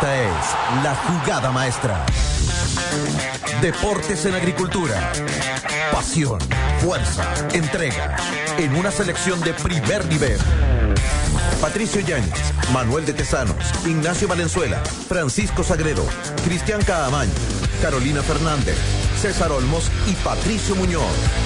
Esta es la jugada maestra. Deportes en agricultura. Pasión, fuerza, entrega. En una selección de primer nivel. Patricio Yáñez, Manuel de Tesanos, Ignacio Valenzuela, Francisco Sagredo, Cristian Caamaño, Carolina Fernández, César Olmos y Patricio Muñoz.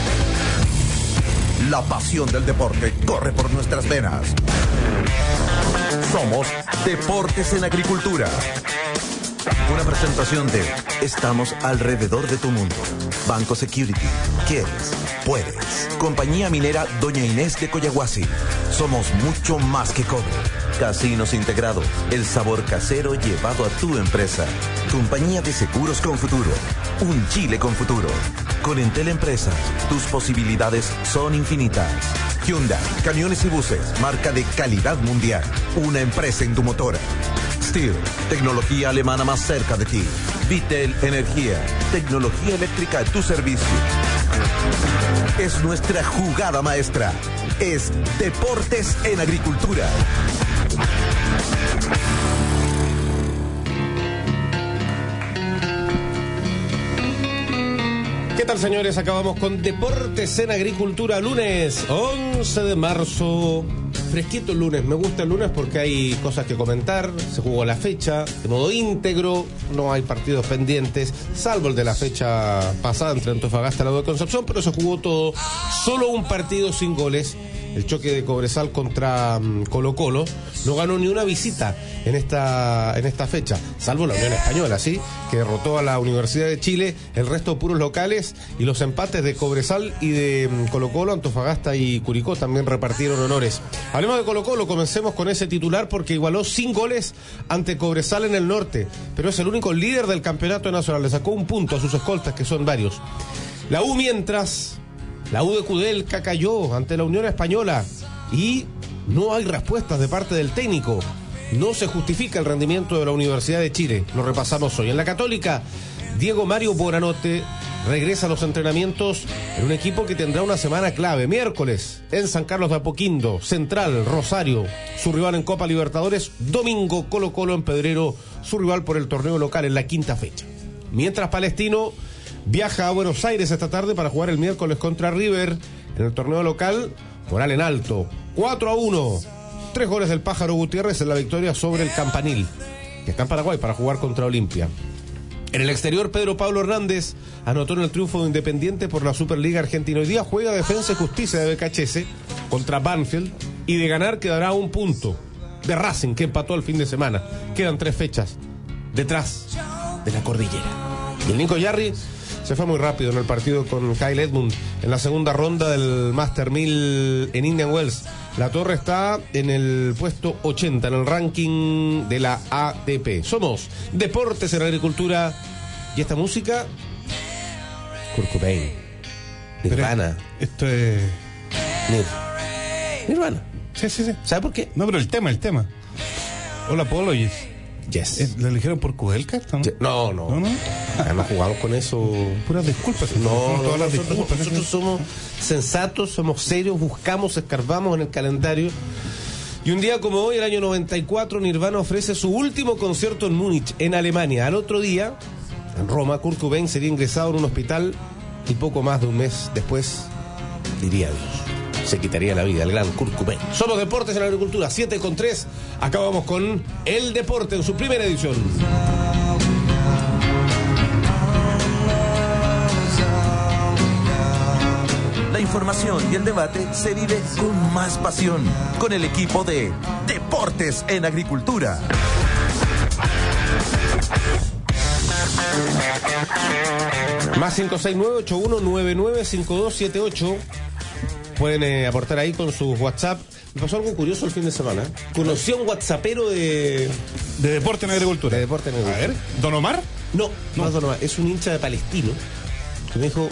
La pasión del deporte corre por nuestras venas. Somos Deportes en Agricultura. Una presentación de Estamos alrededor de tu mundo. Banco Security. ¿Quieres? Puedes. Compañía minera Doña Inés de Coyahuasi. Somos mucho más que cobre. Casinos Integrados. El sabor casero llevado a tu empresa. Compañía de Seguros con Futuro. Un Chile con futuro. Con Entel Empresas, tus posibilidades son infinitas. Hyundai, camiones y buses, marca de calidad mundial. Una empresa indumotora. Steel, tecnología alemana más cerca de ti. Vitel Energía, tecnología eléctrica a tu servicio. Es nuestra jugada maestra. Es Deportes en Agricultura. ¿Qué tal, señores? Acabamos con Deportes en Agricultura, lunes 11 de marzo. Fresquito el lunes, me gusta el lunes porque hay cosas que comentar, se jugó la fecha de modo íntegro, no hay partidos pendientes, salvo el de la fecha pasada entre Antofagasta y la U de Concepción, pero se jugó todo, solo un partido sin goles, el choque de Cobresal contra Colo-Colo, no ganó ni una visita en esta fecha, salvo la Unión Española, ¿sí? Que derrotó a la Universidad de Chile, el resto puros locales, y los empates de Cobresal y de Colo-Colo, Antofagasta y Curicó también repartieron honores. Hablemos de Colo-Colo, comencemos con ese titular porque igualó sin goles ante Cobresal en el norte, pero es el único líder del campeonato nacional, le sacó un punto a sus escoltas, que son varios. La U mientras, la U de Kudelka cayó ante la Unión Española y no hay respuestas de parte del técnico. No se justifica el rendimiento de la Universidad de Chile. Lo repasamos hoy. En la Católica, Diego Mario Boranote regresa a los entrenamientos en un equipo que tendrá una semana clave. Miércoles, en San Carlos de Apoquindo, Central, Rosario, su rival en Copa Libertadores. Domingo, Colo-Colo en Pedrero, su rival por el torneo local en la quinta fecha. Mientras Palestino viaja a Buenos Aires esta tarde para jugar el miércoles contra River en el torneo local, moral en alto, 4-1. 3 goles del Pájaro Gutiérrez en la victoria sobre el Campanil, que está en Paraguay para jugar contra Olimpia. En el exterior, Pedro Pablo Hernández anotó en el triunfo de Independiente por la Superliga Argentina. Hoy día juega Defensa y Justicia de BKHS contra Banfield, y de ganar quedará un punto de Racing, que empató el fin de semana. Quedan 3 fechas detrás de la cordillera. Y el Nico Yarri se fue muy rápido en el partido con Kyle Edmund en la segunda ronda del Master 1000 en Indian Wells. La Torre está en el puesto 80 en el ranking de la ATP. Somos Deportes en Agricultura. Y esta música, Kurt Cobain, Nirvana. Esto es... Nirvana. Sí. ¿Sabe por qué? No, pero el tema. Hola, Apologies. Yes. ¿Lo eligieron por Kudelka? No. ¿No? No jugamos con eso. Puras disculpas. Todas las disculpas. Nosotros somos sensatos, somos serios, buscamos, escarbamos en el calendario. Y un día como hoy, el año 94, Nirvana ofrece su último concierto en Múnich, en Alemania. Al otro día, en Roma, Kurt Cobain sería ingresado en un hospital y poco más de un mes después diría adiós. Se quitaría la vida el gran Kurt Cobain. Somos Deportes en Agricultura, 7:03. Acabamos con El Deporte en su primera edición. La información y el debate se vive con más pasión con el equipo de Deportes en Agricultura. Más 569-8199-5278. Pueden aportar ahí con sus WhatsApp. Me pasó algo curioso el fin de semana. Conocí a un WhatsAppero de Deporte en Agricultura. De Deporte en Agricultura. A ver, ¿Don Omar? No es Don Omar. Es un hincha de Palestino que me dijo: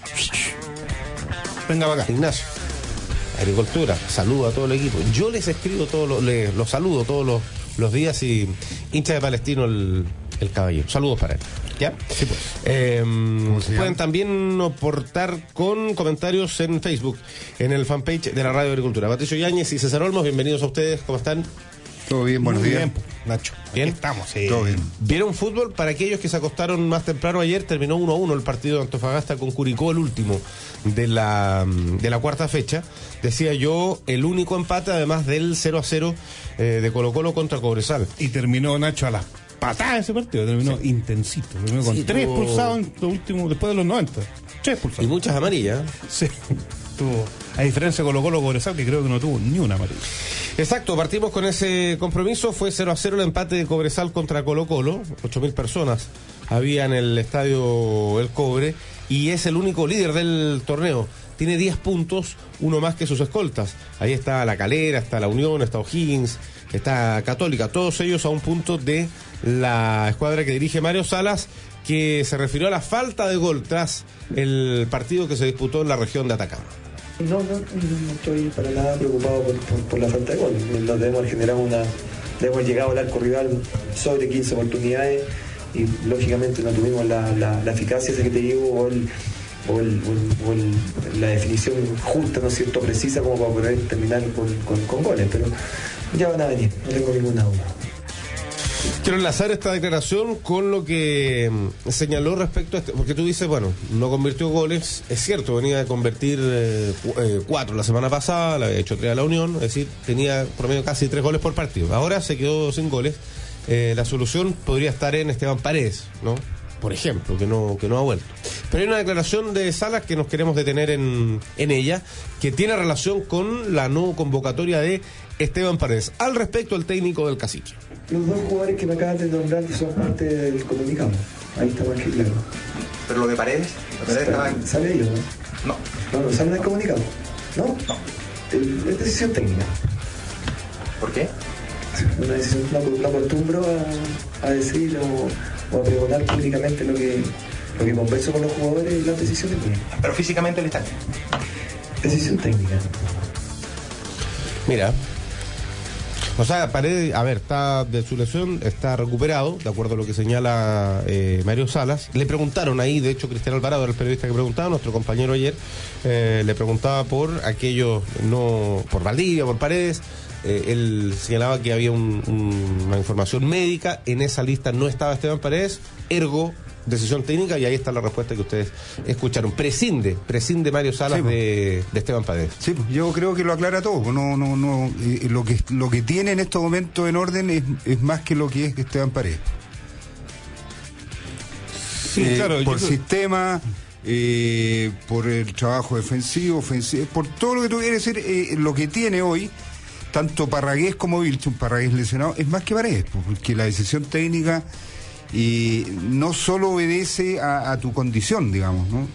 venga para acá. Ignacio, Agricultura, saludo a todo el equipo. Yo les escribo los saludo todos los días, y hincha de Palestino el caballero. Saludos para él. ¿Ya? Sí, pues. Pueden también aportar con comentarios en Facebook, en el fanpage de la Radio Agricultura. Patricio Yáñez y César Olmos, bienvenidos a ustedes. ¿Cómo están? Todo bien, buenos Muy días. bien, Nacho. Bien. Aquí estamos, sí. Todo bien. ¿Vieron fútbol? Para aquellos que se acostaron más temprano ayer, terminó 1-1 el partido de Antofagasta con Curicó, el último de la cuarta fecha. Decía yo, el único empate, además del 0-0 de Colo-Colo contra Cobresal. Y terminó Nacho a las patadas ese partido, terminó intensito. Terminó con Sí, 3 tuvo- expulsados en los últimos, después de los 90. 3 Y expulsados. muchas amarillas. Sí. Tuvo, a diferencia de Colo-Colo Cobresal, que creo que no tuvo ni una amarilla. Exacto, partimos con ese compromiso. Fue 0-0 el empate de Cobresal contra Colo-Colo. 8.000 personas había en el estadio El Cobre. Y es el único líder del torneo. Tiene 10 puntos, uno más que sus escoltas. Ahí está La Calera, está La Unión, está O'Higgins, está Católica. Todos ellos a un punto de la escuadra que dirige Mario Salas, que se refirió a la falta de gol tras el partido que se disputó en la región de Atacama. No estoy para nada preocupado por la falta de gol. Nos debemos llegado al arco rival sobre 15 oportunidades y lógicamente no tuvimos la eficacia esa que te digo la definición justa, ¿no es cierto?, precisa como para poder terminar con goles, pero ya van a venir, no tengo ninguna duda. Quiero enlazar esta declaración con lo que señaló respecto a porque tú dices, bueno, no convirtió goles, es cierto, venía de convertir 4 la semana pasada, le había hecho 3 a la Unión, es decir, tenía promedio casi 3 goles por partido, ahora se quedó sin goles. La solución podría estar en Esteban Paredes, ¿no? Por ejemplo, que no ha vuelto. Pero hay una declaración de Salas que nos queremos detener en ella, que tiene relación con la no convocatoria de Esteban Paredes. Al respecto, el técnico del Cacique. Los dos jugadores que me acabas de nombrar son parte del comunicado, ahí está más que claro. Pero lo de Paredes, ¿Sale ellos, no? No sale del comunicado, ¿no? Es decisión técnica. ¿Por qué? Una decisión, no acostumbro a decir o a pregonar públicamente lo que converso con los jugadores y las decisiones mías. Pero físicamente él está bien. Decisión técnica. Mira, o sea, Paredes, a ver, está de su lesión, está recuperado, de acuerdo a lo que señala Mario Salas. Le preguntaron ahí, de hecho, Cristian Alvarado era el periodista que preguntaba, nuestro compañero ayer, le preguntaba por aquellos, no, por Valdivia, por Paredes. Él señalaba que había una información médica, en esa lista no estaba Esteban Paredes, ergo decisión técnica, y ahí está la respuesta que ustedes escucharon. Prescinde Mario Salas, sí, de Esteban Paredes. Sí, yo creo que lo aclara todo. Lo que tiene en estos momentos en orden es más que lo que es Esteban Paredes. Sí, claro. Por sistema, por el trabajo defensivo, ofensivo, por todo lo que tú quieres decir, lo que tiene hoy tanto Parragués como Vilche, un Parragués lesionado, es más que Paredes, porque la decisión técnica no solo obedece a tu condición, digamos, ¿no?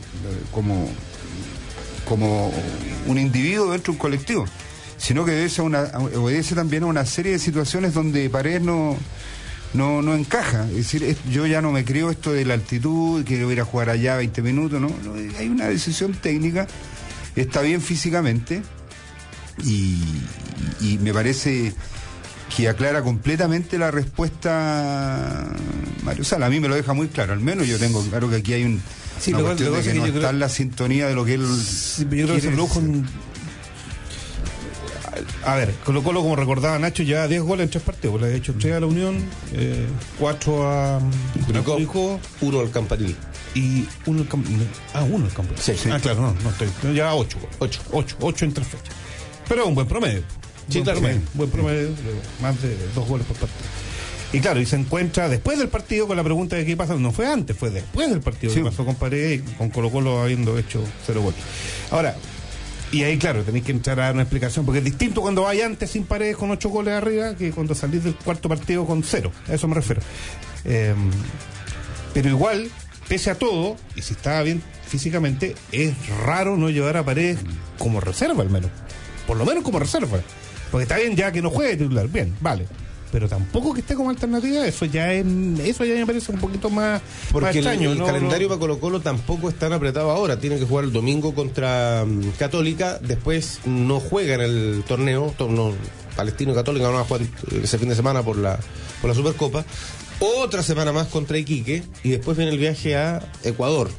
Como un individuo dentro de un colectivo, sino que obedece también a una serie de situaciones donde Paredes no encaja. Es decir, yo ya no me creo esto de la altitud, que voy a ir a jugar allá 20 minutos, no, hay una decisión técnica, está bien físicamente. Y me parece que aclara completamente la respuesta Mario Salas. A mí me lo deja muy claro, al menos yo tengo claro que aquí hay una cuestión de que no está en la sintonía de lo que él yo creo que se produjo a ver, Colo-Colo, como recordaba Nacho, ya 10 goles en 3 partidos, le ha hecho 3 a la Unión, 4 a Curicó, 1 al Campanil y 1 al Campanil. Uno al Campanil. Sí. Claro, no estoy. Ya 8 en 3 fechas. Pero un buen promedio. Buen promedio, más de 2 goles por partido. Y claro, y se encuentra después del partido con la pregunta de qué pasa. No fue antes, fue después del partido, sí, que pasó con Paredes y con Colo-Colo habiendo hecho 0 goles. Ahora, y ahí claro, tenéis que entrar a dar una explicación, porque es distinto cuando vais antes sin Paredes con 8 goles arriba que cuando salís del cuarto partido con 0. A eso me refiero. Pero igual, pese a todo, y si estaba bien físicamente, es raro no llevar a Paredes como reserva al menos. Por lo menos como reserva. Porque está bien ya que no juegue titular, bien, vale. Pero tampoco que esté como alternativa, eso ya me parece un poquito más extraño. El calendario para Colo-Colo tampoco es tan apretado ahora. Tiene que jugar el domingo contra Católica, después no juega en el torneo Palestino y Católica, no va a jugar ese fin de semana por la Supercopa. Otra semana más contra Iquique y después viene el viaje a Ecuador.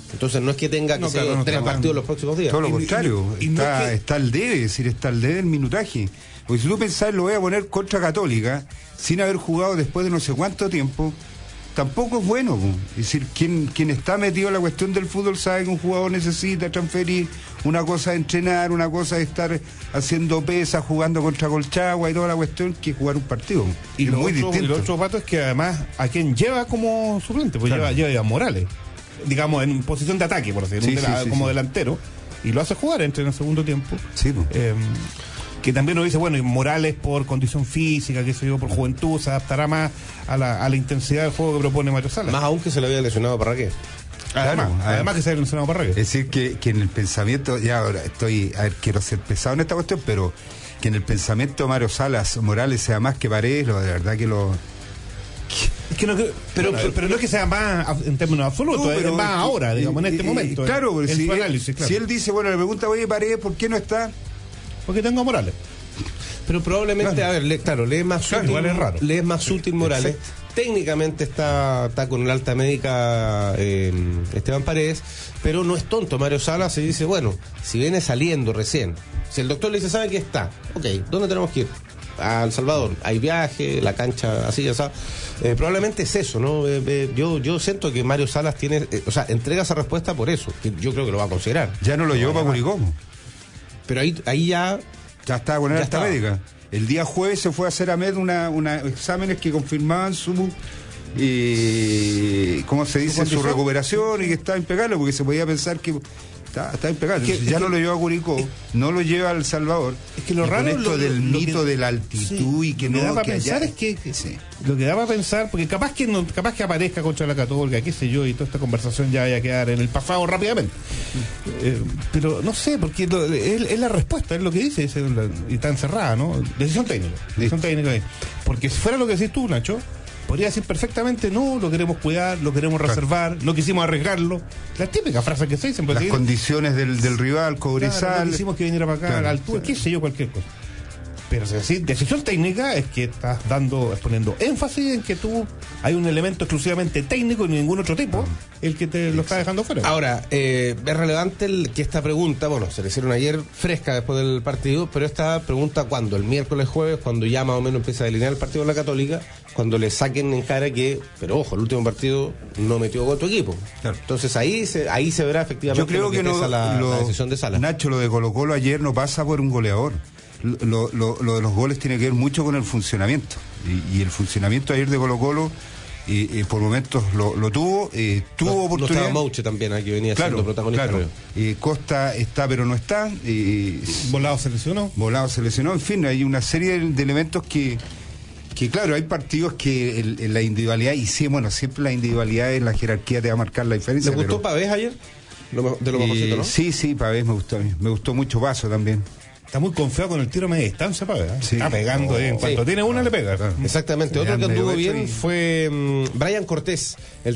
Entonces no es que tenga que ser 3 partidos los próximos días. Todo lo contrario, está al debe, es decir, está al debe el minutaje. Porque si tú pensás, lo voy a poner contra Católica, sin haber jugado después de no sé cuánto tiempo, tampoco es bueno. Po. Es decir, quien está metido en la cuestión del fútbol sabe que un jugador necesita transferir, una cosa de entrenar, una cosa de estar haciendo pesas, jugando contra Colchagua y toda la cuestión, que jugar un partido. Y es muy distinto. Y lo otro, Pato, es que además a quien lleva como suplente, pues lleva a Morales, digamos, en posición de ataque, por decirlo, como delantero, y lo hace jugar en el segundo tiempo. Sí, pues. Que también nos dice, bueno, y Morales por condición física, qué sé yo, por juventud, se adaptará más a la intensidad del juego que propone Mario Salas. Más aún que se le había lesionado a Parragués. Además que se había lesionado a Parragués. Es decir, que en el pensamiento, ya ahora quiero ser pesado en esta cuestión, pero que en el pensamiento de Mario Salas Morales sea más que Paredes, de verdad que lo... Es que pero no es que sea más en términos absolutos, es más ahora, digamos, en este momento. Claro, porque en su análisis, si él dice, bueno, le pregunta, oye, Paredes, ¿por qué no está? Porque tengo a Morales. Pero probablemente, a ver, le es más útil, igual es raro. Le es más útil Morales. Exacto. Técnicamente está con el alta médica Esteban Paredes, pero no es tonto Mario Salas. Se dice, bueno, si viene saliendo recién, si el doctor le dice, ¿sabe qué está? Ok, ¿dónde tenemos que ir? A El Salvador. Hay viaje, la cancha así, ya sabes. Probablemente es eso, ¿no? Yo siento que Mario Salas tiene, entrega esa respuesta por eso, que yo creo que lo va a considerar. Ya no lo llevó para Curicó. Pero ahí ya estaba con el alta médica. El día jueves se fue a hacer a Med una exámenes que confirmaban su ¿cómo se dice? Su recuperación y que estaba impecable, porque se podía pensar que está impecable. Ya no lo lleva a Curicó, no lo lleva a El Salvador. Es que lo raro es esto del mito de la altitud y que no. Lo que da para pensar es que lo que da para pensar, porque capaz que aparezca contra la Católica, qué sé yo, y toda esta conversación ya vaya a quedar en el pasado rápidamente. Pero no sé, porque es la respuesta, es lo que dice, y está encerrada, ¿no? Decisión técnica. Porque si fuera lo que decís tú, Nacho, podría decir perfectamente, no, lo queremos cuidar, lo queremos reservar, no quisimos arriesgarlo. La típica frase que se dice. Las condiciones del rival, Cobresal. No quisimos que viniera para acá, a la altura, qué sé yo, cualquier cosa. Pero si decir decisión técnica es que estás poniendo énfasis en que tú hay un elemento exclusivamente técnico y ningún otro tipo el que te lo está dejando fuera. Ahora, es relevante que esta pregunta, bueno, se le hicieron ayer fresca después del partido, pero esta pregunta cuando el miércoles, jueves, cuando ya más o menos empieza a delinear el partido de la Católica, cuando le saquen en cara que, pero ojo, el último partido no metió gol tu equipo. Claro. Entonces ahí se verá efectivamente. Yo creo que la decisión de Salas. Nacho, lo de Colo-Colo ayer no pasa por un goleador. Lo de los goles tiene que ver mucho con el funcionamiento. Y el funcionamiento ayer de Colo-Colo, por momentos lo tuvo oportunidad. No estaba Mouche también, que venía siendo protagonista. Claro. Costa está, pero no está. Volado se lesionó. En fin, hay una serie de elementos que claro, hay partidos que en la individualidad, y sí, bueno, siempre la individualidad en la jerarquía te va a marcar la diferencia. ¿Le gustó Pavés ayer? De lo mejorcito, ¿no? Sí, Pavés me gustó a mí. Me gustó mucho Paso también. Está muy confiado con el tiro a media distancia, Pavés. Sí. Está pegando en cuanto tiene una le pega. Exactamente. Otro que anduvo bien fue Brian Cortés, el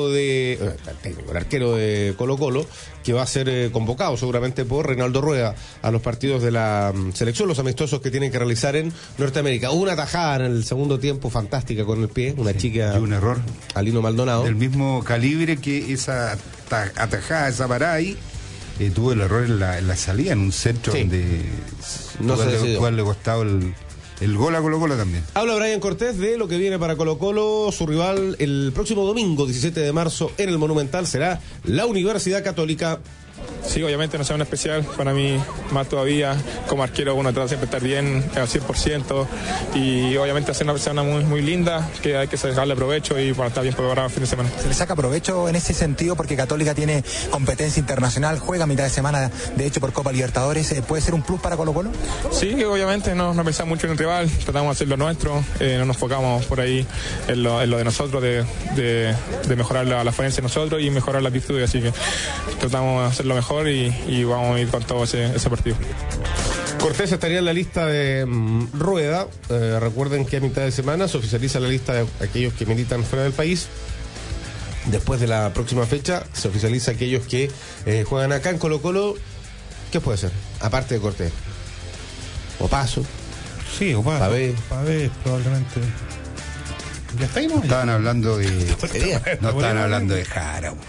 arquero de Colo-Colo, que va a ser convocado seguramente por Reinaldo Rueda a los partidos de la selección, los amistosos que tienen que realizar en Norteamérica. Hubo una tajada en el segundo tiempo fantástica con el pie, una chica. Y un error. Alino Maldonado. Del mismo calibre que esa atajada, esa parada ahí. Tuvo el error en la salida, en un centro donde le costado el gol a Colo-Colo también. Habla Brian Cortés de lo que viene para Colo-Colo. Su rival el próximo domingo 17 de marzo en el Monumental será la Universidad Católica. Sí, obviamente una semana especial, para mí más todavía, como arquero uno trata de siempre estar bien al 100% y obviamente hacer una semana muy, muy linda que hay que sacarle provecho y para estar bien preparado el fin de semana. ¿Se le saca provecho en ese sentido porque Católica tiene competencia internacional, juega a mitad de semana de hecho por Copa Libertadores? ¿Puede ser un plus para Colo-Colo? Sí, obviamente no pensamos mucho en el rival, tratamos de hacer lo nuestro, no nos enfocamos por ahí en lo de nosotros, de mejorar la falencia de nosotros y mejorar las virtudes, así que tratamos de hacerlo mejor y vamos a ir con todo ese partido. Cortés estaría en la lista de Rueda. Recuerden que a mitad de semana se oficializa la lista de aquellos que militan fuera del país. Después de la próxima fecha se oficializa aquellos que juegan acá en Colo-Colo. ¿Qué puede ser? Aparte de Cortés. Opaso. Sí, Opaso. Pavés probablemente. ¿Ya está ahí, no? Estaban hablando de... No estaban hablando de Jara.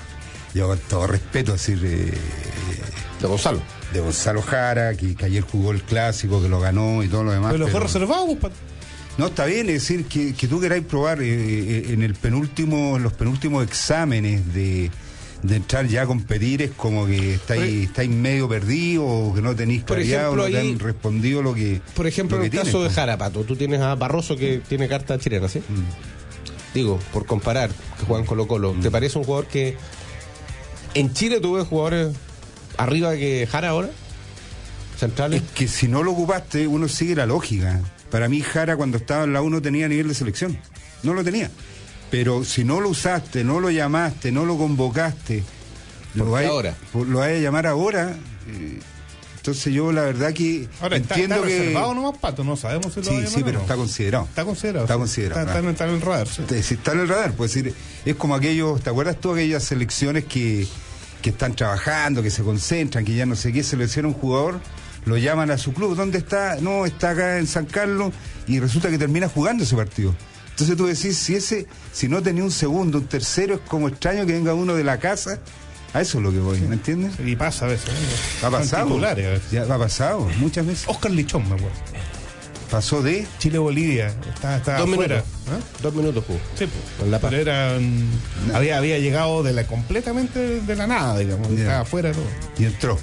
Yo con todo respeto, decir... de Gonzalo Jara, que ayer jugó el clásico, que lo ganó y todo lo demás. Pero fue reservado, pues, No, está bien, es decir, que tú queráis probar en los penúltimos exámenes de entrar ya a competir, es como que estáis medio perdidos, o que no tenéis claridad, o no te han respondido lo que... Por ejemplo, en el caso de Jara, Pato, tú tienes a Barroso, que tiene carta chilena, ¿sí? Digo, por comparar, que juegan Colo-Colo, ¿te parece un jugador que en Chile tú ves jugadores arriba que Jara ahora? ¿Centrales? Es que si no lo ocupaste, uno sigue la lógica. Para mí Jara, cuando estaba en la U, no tenía nivel de selección, no lo tenía. Pero si no lo usaste, no lo llamaste, no lo convocaste, lo vas a llamar ahora. Entonces yo la verdad que ahora entiendo está que... reservado nomás, Pato, no sabemos si lo va a llamar. Sí, pero no. Está considerado. Está en el radar. Sí. Si está en el radar, pues decir, es como aquellos, ¿te acuerdas tú aquellas selecciones que están trabajando, que se concentran, que ya no sé qué, selecciona un jugador, lo llaman a su club, ¿dónde está? No, está acá en San Carlos, y resulta que termina jugando ese partido. Entonces tú decís, si no tenía un segundo, un tercero, es como extraño que venga uno de la casa. A eso es lo que voy, ¿me entiendes? Y pasa a veces. Ha pasado. Ya ha pasado, muchas veces. Oscar Lichón, me acuerdo. Pasó de Chile-Bolivia. Está 2 minutos. ¿Ah? 2 minutos jugó. Sí, pues. Pero había llegado completamente de la nada, digamos. Yeah. Estaba afuera todo. Y entró.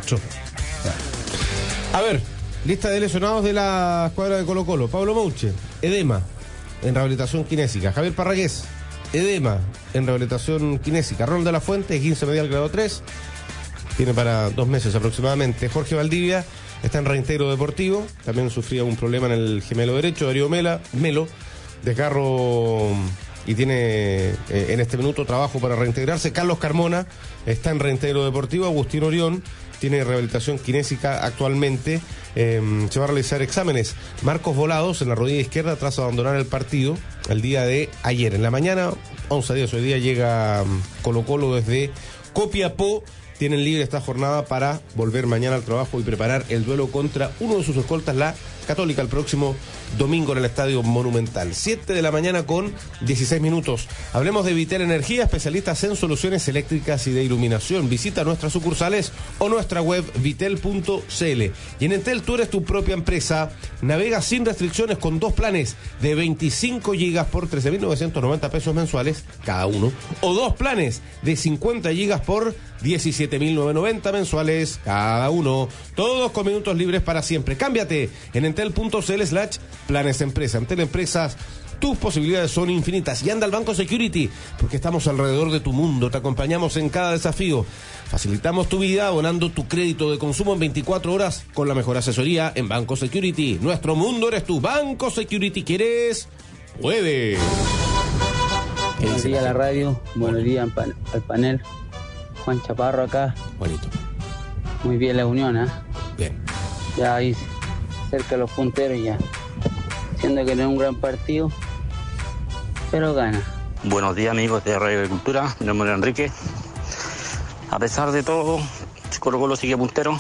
A ver, lista de lesionados de la escuadra de Colo-Colo. Pablo Mouche, edema en rehabilitación kinésica. Javier Parragués, edema en rehabilitación kinésica. Rol de la Fuente, 15 medial grado 3. Tiene para 2 meses aproximadamente. Jorge Valdivia está en reintegro deportivo. También sufría un problema en el gemelo derecho. Darío Melo, desgarro y tiene en este minuto trabajo para reintegrarse. Carlos Carmona está en reintegro deportivo. Agustín Orión tiene rehabilitación kinésica actualmente. Se va a realizar exámenes. Marcos Volados en la rodilla izquierda tras abandonar el partido el día de ayer. En la mañana, 11:10, hoy día llega Colo-Colo desde Copiapó. Tienen libre esta jornada para volver mañana al trabajo y preparar el duelo contra uno de sus escoltas, la Católica, el próximo domingo en el Estadio Monumental. 7 de la mañana con 16 minutos. Hablemos de Vitel Energía, especialistas en soluciones eléctricas y de iluminación. Visita nuestras sucursales o nuestra web vitel.cl. Y en Entel tú eres tu propia empresa. Navega sin restricciones con 2 planes de 25 gigas por 13.990 pesos mensuales cada uno, o 2 planes de 50 gigas por 17.990 mensuales cada uno, todos con minutos libres para siempre. Cámbiate en entel.cl/planes empresa. Entel Empresas, tus posibilidades son infinitas. Y anda al Banco Security, porque estamos alrededor de tu mundo, te acompañamos en cada desafío. Facilitamos tu vida abonando tu crédito de consumo en 24 horas con la mejor asesoría en Banco Security. Nuestro mundo eres tú. Banco Security, ¿quieres? Puede. Buenos días a la radio, buenos días al panel. Juan Chaparro acá. Bonito. Muy bien la unión, ¿eh? Bien. Ya ahí cerca de los punteros ya. Siendo que no es un gran partido, pero gana. Buenos días, amigos de Radio Agricultura. Mi nombre es Enrique. A pesar de todo, Colo-Colo sigue puntero.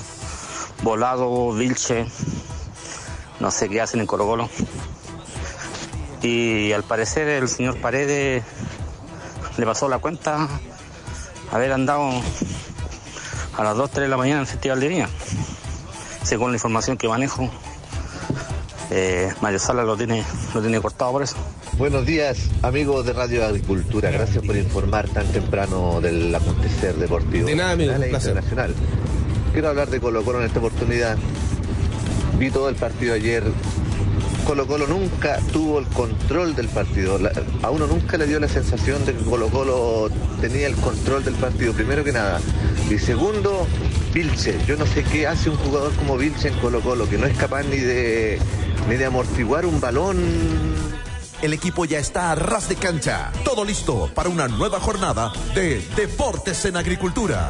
Volado, Vilche, no sé qué hacen en Colo-Colo. Y al parecer el señor Paredes le pasó la cuenta haber andado a las 2, 3 de la mañana en el Festival de Viña. Según la información que manejo, Mario Sala lo tiene cortado por eso. Buenos días, amigos de Radio Agricultura. Gracias por informar tan temprano del acontecer deportivo. De nada, amigo, un placer. Internacional. Quiero hablar de Colo-Colo en esta oportunidad. Vi todo el partido ayer. Colo-Colo nunca tuvo el control del partido. A uno nunca le dio la sensación de que Colo-Colo tenía el control del partido, primero que nada. Y segundo, Vilche. Yo no sé qué hace un jugador como Vilche en Colo-Colo, que no es capaz ni de amortiguar un balón. El equipo ya está a ras de cancha. Todo listo para una nueva jornada de Deportes en Agricultura.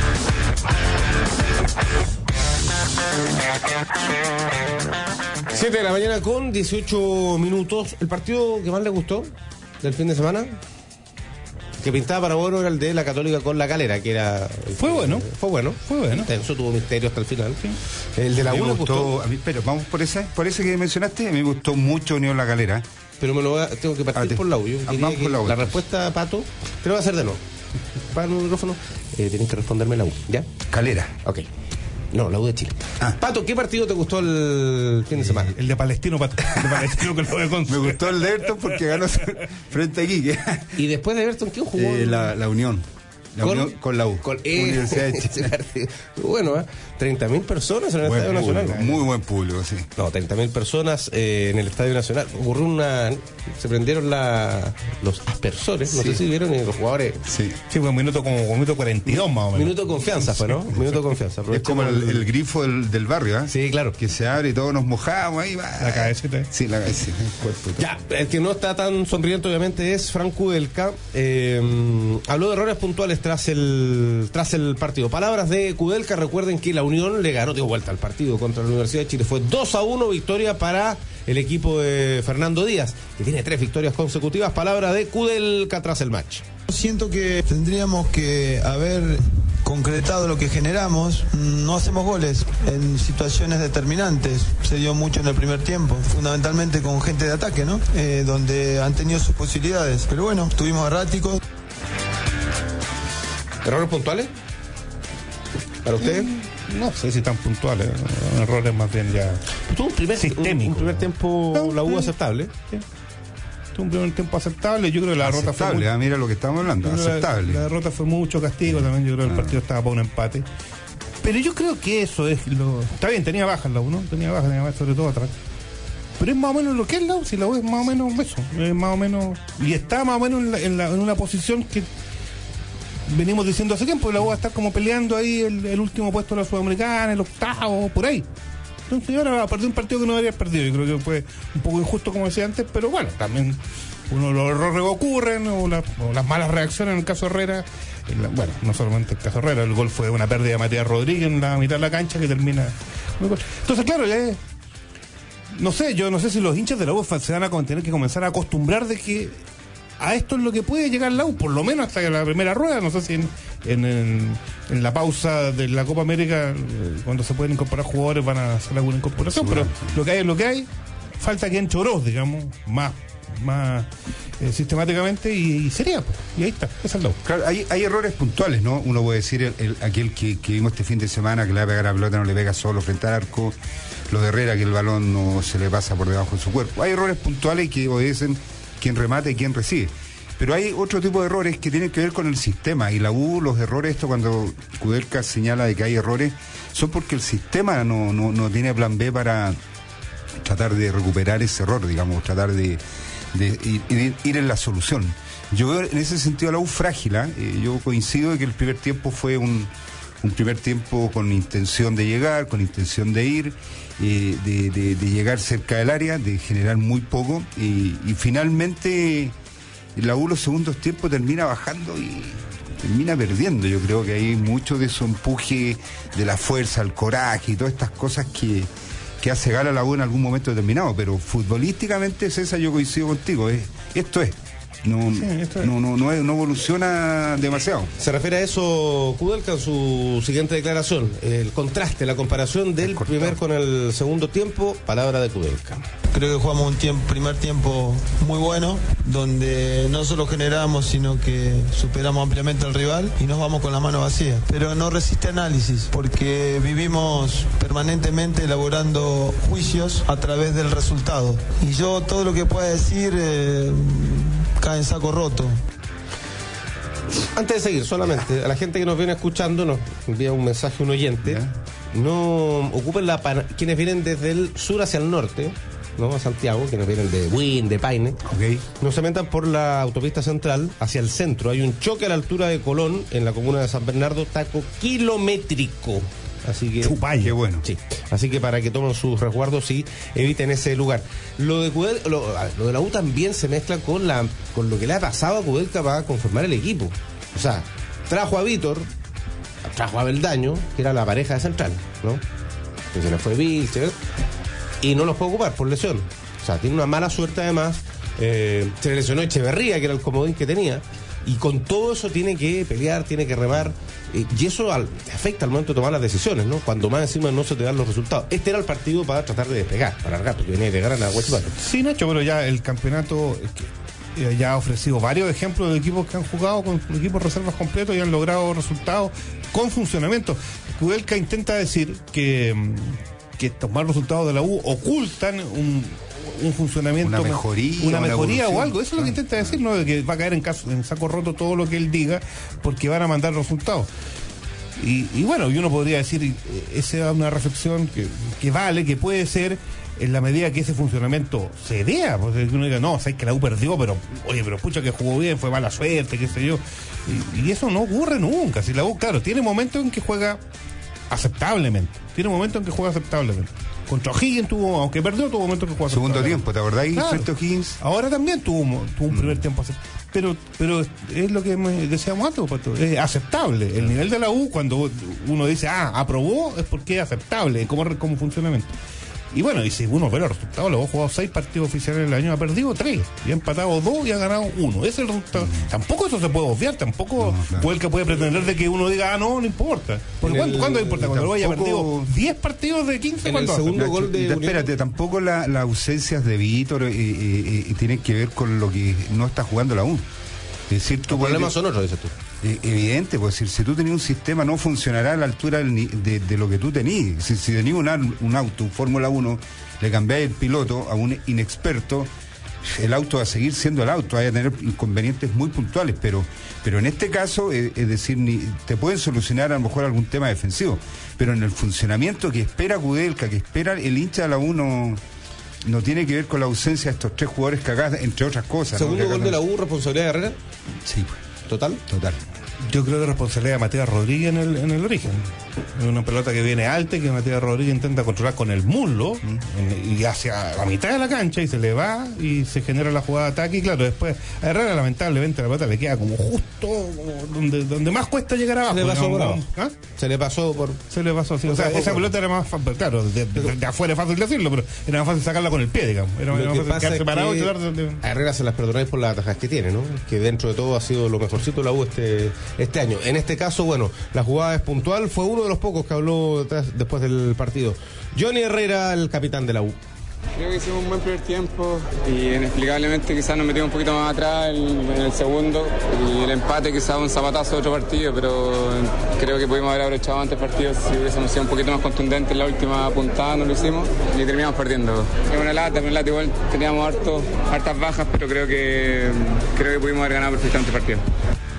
Siete de la mañana con 18 minutos. ¿El partido que más le gustó del fin de semana? Que pintaba para bueno era el de la Católica con la Calera, que era... Fue bueno. Intenso, tuvo misterio hasta el final. Sí. El de la 1 gustó... A mí, pero vamos por ese que mencionaste. A mí me gustó mucho Unión La Calera. Pero tengo que partir por la U. La respuesta, Pato, te lo voy a hacer de nuevo. para el micrófono, tienes que responderme la U, ¿ya? Calera. Ok. No, la U de Chile. Pato, ¿qué partido te gustó el fin de semana? El de Palestino, Pato. El de Palestino que lo voy a conseguir. Me gustó el de Everton porque ganó frente a Quique. Y después de Everton, ¿quién jugó? La Unión. Unión con la U. Universidad de Chile. Bueno, 30.000 personas en el Estadio Nacional. Muy buen público, sí. No, 30.000 personas en el Estadio Nacional. Ocurrió se prendieron los aspersores, no sé si vieron, y los jugadores. Sí, fue un minuto 42 más o menos. Minuto de confianza fue, ¿no? Minuto de confianza. Es como el grifo del barrio, ¿eh? Sí, claro. Que se abre y todos nos mojamos ahí. Va. La cabecita. Sí, la cabecita, el cuerpo. Ya, el que no está tan sonriente obviamente es Frank Kudelka. Habló de errores puntuales tras el partido. Palabras de Kudelka, recuerden que la Unión le ganó de vuelta al partido contra la Universidad de Chile. Fue 2-1 victoria para el equipo de Fernando Díaz, que tiene 3 victorias consecutivas. Palabra de Kudelka tras el match. Siento que tendríamos que haber concretado lo que generamos. No hacemos goles en situaciones determinantes. Se dio mucho en el primer tiempo, fundamentalmente con gente de ataque, ¿no? Donde han tenido sus posibilidades. Pero bueno, estuvimos erráticos. ¿Errores puntuales? ¿Para usted? No sé si tan puntuales. Errores más bien ya tuvo un primer tiempo la U aceptable. Sí. Tuvo un primer tiempo aceptable. Yo creo que la derrota fue mira lo que estamos hablando, aceptable. La derrota fue mucho castigo también. Yo creo que el partido estaba para un empate. Pero yo creo que eso es lo... Está bien, tenía bajas la U, ¿no? Tenía bajas sobre todo atrás. Pero es más o menos lo que es la U. Si la U es más o menos eso. Es más o menos... Y está más o menos en una posición que venimos diciendo hace tiempo, la U va a estar como peleando ahí el último puesto de la Sudamericana, el octavo, por ahí. Entonces ahora va a perder un partido que no debería haber perdido. Yo creo que fue un poco injusto, como decía antes, pero bueno, también los errores ocurren, o las malas reacciones en el caso Herrera. Bueno, no solamente el caso Herrera, el gol fue una pérdida de Matías Rodríguez en la mitad de la cancha que termina. Entonces, claro, yo no sé si los hinchas de la U se van a tener que comenzar a acostumbrar de que a esto es lo que puede llegar la U, por lo menos hasta la primera rueda. No sé si en la pausa de la Copa América, cuando se pueden incorporar jugadores, van a hacer alguna incorporación, pero lo que hay es lo que hay. Falta que entre Oroz, digamos, más sistemáticamente, y sería, pues, y ahí está, esa es la U. Claro, hay errores puntuales, ¿no? Uno puede decir aquel que vimos este fin de semana, que le va a pegar a la pelota, no le pega solo frente al arco. Lo de Herrera, que el balón no se le pasa por debajo de su cuerpo. Hay errores puntuales que obedecen quién remata y quién recibe. Pero hay otro tipo de errores que tienen que ver con el sistema. Y la U, los errores, cuando Kudelka señala de que hay errores, son porque el sistema no tiene plan B para tratar de recuperar ese error, digamos, tratar de ir en la solución. Yo veo en ese sentido a la U frágil. Yo coincido de que el primer tiempo fue un primer tiempo con intención de llegar, con intención de ir, de llegar cerca del área, de generar muy poco, y finalmente la U los segundos tiempos termina bajando y termina perdiendo. Yo creo que hay mucho de eso empuje, de la fuerza, el coraje y todas estas cosas que hace gala la U en algún momento determinado, pero futbolísticamente, César, yo coincido contigo, esto es. No evoluciona demasiado. Se refiere a eso Kudelka en su siguiente declaración, el contraste, la comparación del primer con el segundo tiempo. Palabra de Kudelka. Creo que jugamos un primer tiempo muy bueno, donde no solo generamos, sino que superamos ampliamente al rival y nos vamos con la mano vacía. Pero no resiste análisis, porque vivimos permanentemente elaborando juicios a través del resultado. Y yo todo lo que pueda decir cae en saco roto. Antes de seguir, solamente a la gente que nos viene escuchando, nos envía un mensaje un oyente. No ocupen quienes vienen desde el sur hacia el norte, ¿no? A Santiago, quienes vienen de Buin, de Paine, no se metan por la autopista central hacia el centro. Hay un choque a la altura de Colón, en la comuna de San Bernardo, taco kilométrico. Así que, qué bueno. Sí. Así que para que tomen sus resguardos y eviten ese lugar. Lo de la U también se mezcla con lo que le ha pasado a Kudelka para conformar el equipo. O sea, trajo a Vítor, trajo a Beldaño, que era la pareja de central, ¿no? Que se le fue Vilche, y no los puede ocupar por lesión. O sea, tiene una mala suerte además. Se le lesionó Echeverría, que era el comodín que tenía. Y con todo eso tiene que pelear, tiene que remar, y eso afecta al momento de tomar las decisiones, ¿no? Cuando más encima no se te dan los resultados. Este era el partido para tratar de despegar, para largar, porque venía de ganar a Huachipato. Sí, Nacho, pero ya el campeonato ya ha ofrecido varios ejemplos de equipos que han jugado con equipos reservas completos y han logrado resultados con funcionamiento. Kudelka intenta decir que estos malos resultados de la U ocultan un funcionamiento, una mejoría o algo. Eso es lo que intenta decir, ¿no? De que va a caer en saco roto todo lo que él diga porque van a mandar resultados. Y bueno, y uno podría decir, esa es una reflexión que vale, que puede ser en la medida que ese funcionamiento se vea, porque uno diga, no, sabes que la U perdió, pero pucha que jugó bien, fue mala suerte, qué sé yo. Y eso no ocurre nunca. Si la U, claro, tiene momentos en que juega aceptablemente. Contra O'Higgins aunque perdió, tuvo momentos que jugó segundo tiempo, ¿te acordáis? Claro. O'Higgins. Ahora también tuvo un primer tiempo aceptable. Pero es lo que decíamos antes, Pato, es aceptable. El nivel de la U, cuando uno dice, aprobó, es porque es aceptable como funcionamiento. Y bueno, y si uno ve los resultados, luego ha jugado 6 partidos oficiales en el año, ha perdido 3, y ha empatado 2 y ha ganado 1. Ese es el resultado. Tampoco eso se puede obviar, tampoco claro. El que puede pretender de que uno diga, no importa. Porque ¿cuándo importa? Cuando lo haya perdido 10 partidos de 15, en el segundo gol de espérate, tampoco las ausencias de Vítor tienen que ver con lo que no está jugando la U. Es decir, los problemas son otros, dices tú. Evidente, pues si tú tenías un sistema no funcionará a la altura de lo que tú tenías. Si tenías un auto, un Fórmula 1, le cambiáis el piloto a un inexperto, el auto va a seguir siendo el auto, va a tener inconvenientes muy puntuales, pero en este caso, es decir, te pueden solucionar a lo mejor algún tema defensivo, pero en el funcionamiento que espera Kudelka, que espera el hincha de la U, no tiene que ver con la ausencia de estos 3 jugadores que acá, entre otras cosas. ¿Segundo gol de la U, responsabilidad de Herrera? Sí, pues. ¿Total? Yo creo que responsabilidad de Matías Rodríguez en el origen. Es una pelota que viene alta y que Matías Rodríguez intenta controlar con el muslo y hacia la mitad de la cancha y se le va y se genera la jugada de ataque. Y claro, después a Herrera lamentablemente la pelota le queda como justo donde más cuesta llegar abajo. Se le pasó, sí. O sea, esa pelota era más fácil, claro, de afuera es fácil decirlo, pero era más fácil sacarla con el pie, digamos. Era más fácil quedarse parado y tratar de... A Herrera se las perdonáis por las atajadas que tiene, ¿no? Que dentro de todo ha sido lo mejorcito de la U este año. En este caso, bueno, la jugada es puntual, fue uno de los pocos que habló después del partido. Johnny Herrera, el capitán de la U. Creo que hicimos un buen primer tiempo y inexplicablemente quizás nos metimos un poquito más atrás en el segundo y el empate quizás un zapatazo de otro partido, pero creo que pudimos haber aprovechado antes el partido si hubiésemos sido un poquito más contundentes en la última puntada, no lo hicimos y terminamos perdiendo. Es una lata igual teníamos hartas bajas, pero creo que pudimos haber ganado perfectamente el partido.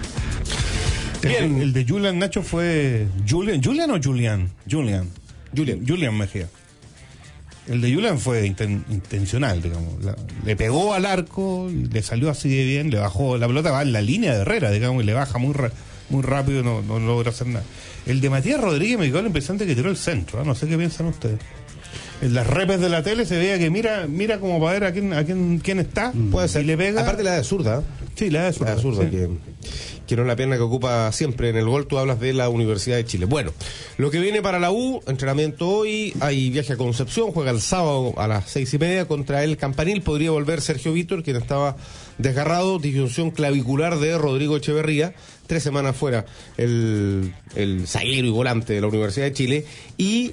Bien, el de Julian Nacho fue ¿Julian o Julian? Julian Mejía. El de Julian fue intencional, digamos. Le pegó al arco, y le salió así de bien, le bajó, la pelota va en la línea de Herrera, digamos, y le baja muy rápido, no logra hacer nada. El de Matías Rodríguez me quedó la impresión de que tiró el centro, no sé qué piensan ustedes. En las repes de la tele se veía que mira como para ver a quién está. Puede ser. Y le pega. Aparte la de zurda. Sí, la de zurda. Sí. Que no es la pierna que ocupa siempre en el gol. Tú hablas de la Universidad de Chile. Bueno, lo que viene para la U, entrenamiento hoy, hay viaje a Concepción, juega el sábado a las 6:30 contra el Campanil. Podría volver Sergio Vítor, quien estaba desgarrado, disyunción clavicular de Rodrigo Echeverría, 3 semanas fuera el zaguero y volante de la Universidad de Chile. Y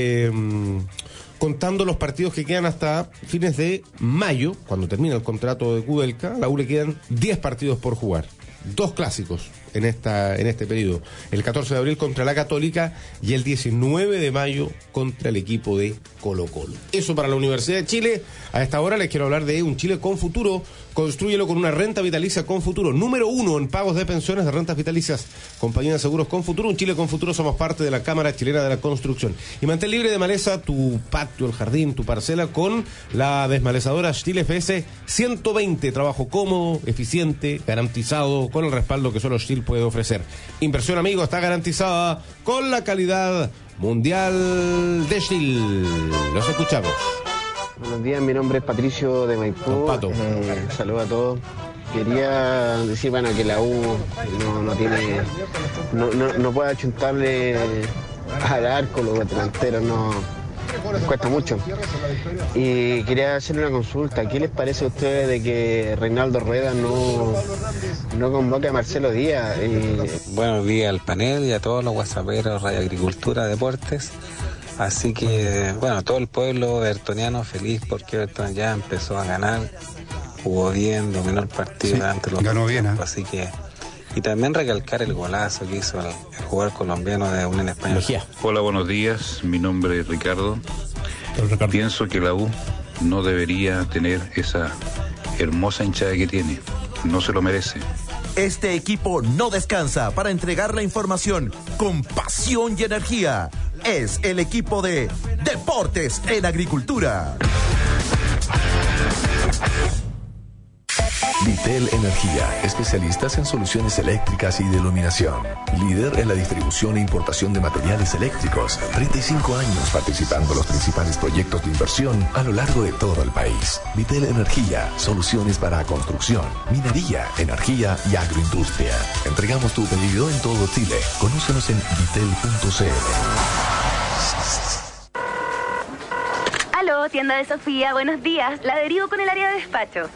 contando los partidos que quedan hasta fines de mayo, cuando termina el contrato de Kudelka, a la U le quedan 10 partidos por jugar. 2 clásicos en este periodo. El 14 de abril contra la Católica y el 19 de mayo contra el equipo de Colo-Colo. Eso para la Universidad de Chile. A esta hora les quiero hablar de un Chile con futuro. Constrúyelo con una renta vitalicia con futuro. Número 1 en pagos de pensiones de rentas vitalicias. Compañía de Seguros con Futuro. Un Chile con futuro, somos parte de la Cámara Chilena de la Construcción. Y mantén libre de maleza tu patio, el jardín, tu parcela con la desmalezadora Stihl FS 120. Trabajo cómodo, eficiente, garantizado, con el respaldo que solo Stihl puede ofrecer. Inversión, amigo, está garantizada con la calidad mundial de Stihl. Los escuchamos. Buenos días, mi nombre es Patricio de Maipú. Saludos a todos. Quería decir, que la U no puede achuntarle al arco, los delanteros les cuesta mucho. Y quería hacerle una consulta. ¿Qué les parece a ustedes de que Reinaldo Rueda no convoque a Marcelo Díaz? Buenos días al panel y a todos los whatsapperos, Radio Agricultura, Deportes. Así que, todo el pueblo bertoniano feliz porque Berton ya empezó a ganar jugó bien, dominó el partido, sí, ante los ganó bien, así que... Y también recalcar el golazo que hizo el jugador colombiano de Unión Española. Hola, buenos días, mi nombre es Ricardo. Pienso que la U no debería tener esa hermosa hinchada que tiene, no se lo merece. Este equipo no descansa para entregar la información con pasión y energía. Es el equipo de Deportes en Agricultura. Vitel Energía, especialistas en soluciones eléctricas y de iluminación. Líder en la distribución e importación de materiales eléctricos. 35 años participando en los principales proyectos de inversión a lo largo de todo el país. Vitel Energía, soluciones para construcción, minería, energía y agroindustria. Entregamos tu pedido en todo Chile. Conócenos en vitel.cl. Aló, tienda de Sofía, buenos días. La derivo con el área de despacho.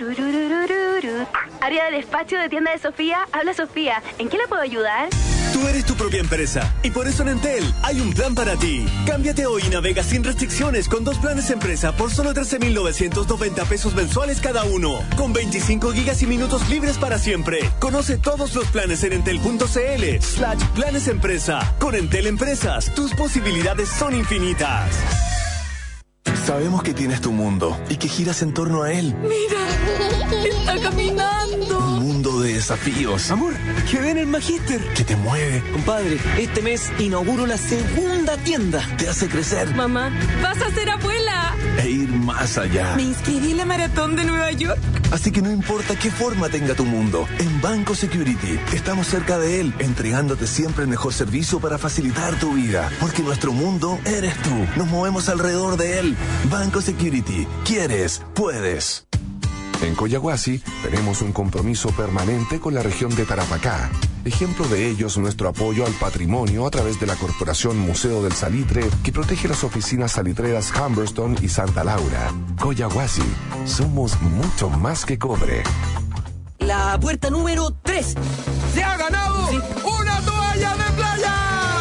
Área de despacho de tienda de Sofía, habla Sofía. ¿En qué la puedo ayudar? Tú eres tu propia empresa y por eso en Entel hay un plan para ti. Cámbiate hoy y navega sin restricciones con 2 planes empresa por solo 13,990 pesos mensuales cada uno, con 25 gigas y minutos libres para siempre. Conoce todos los planes en entel.cl/planes empresa. Con Entel Empresas, tus posibilidades son infinitas. Sabemos que tienes tu mundo y que giras en torno a él. ¡Mira! ¡Está caminando! Un mundo de desafíos. Amor, que ven el Magíster. Que te mueve. Compadre, este mes inauguro la segunda tienda. Te hace crecer. Mamá, vas a ser abuela. E ir más allá. Me inscribí en la maratón de Nueva York. Así que no importa qué forma tenga tu mundo, en Banco Security estamos cerca de él, entregándote siempre el mejor servicio para facilitar tu vida. Porque nuestro mundo eres tú. Nos movemos alrededor de él. Banco Security. ¿Quieres? Puedes. En Coyahuasi tenemos un compromiso permanente con la región de Tarapacá. Ejemplo de ello es nuestro apoyo al patrimonio a través de la Corporación Museo del Salitre, que protege las oficinas salitreras Humberston y Santa Laura. Coyahuasi, somos mucho más que cobre. La puerta número 3. ¡Se ha ganado una toalla de playa!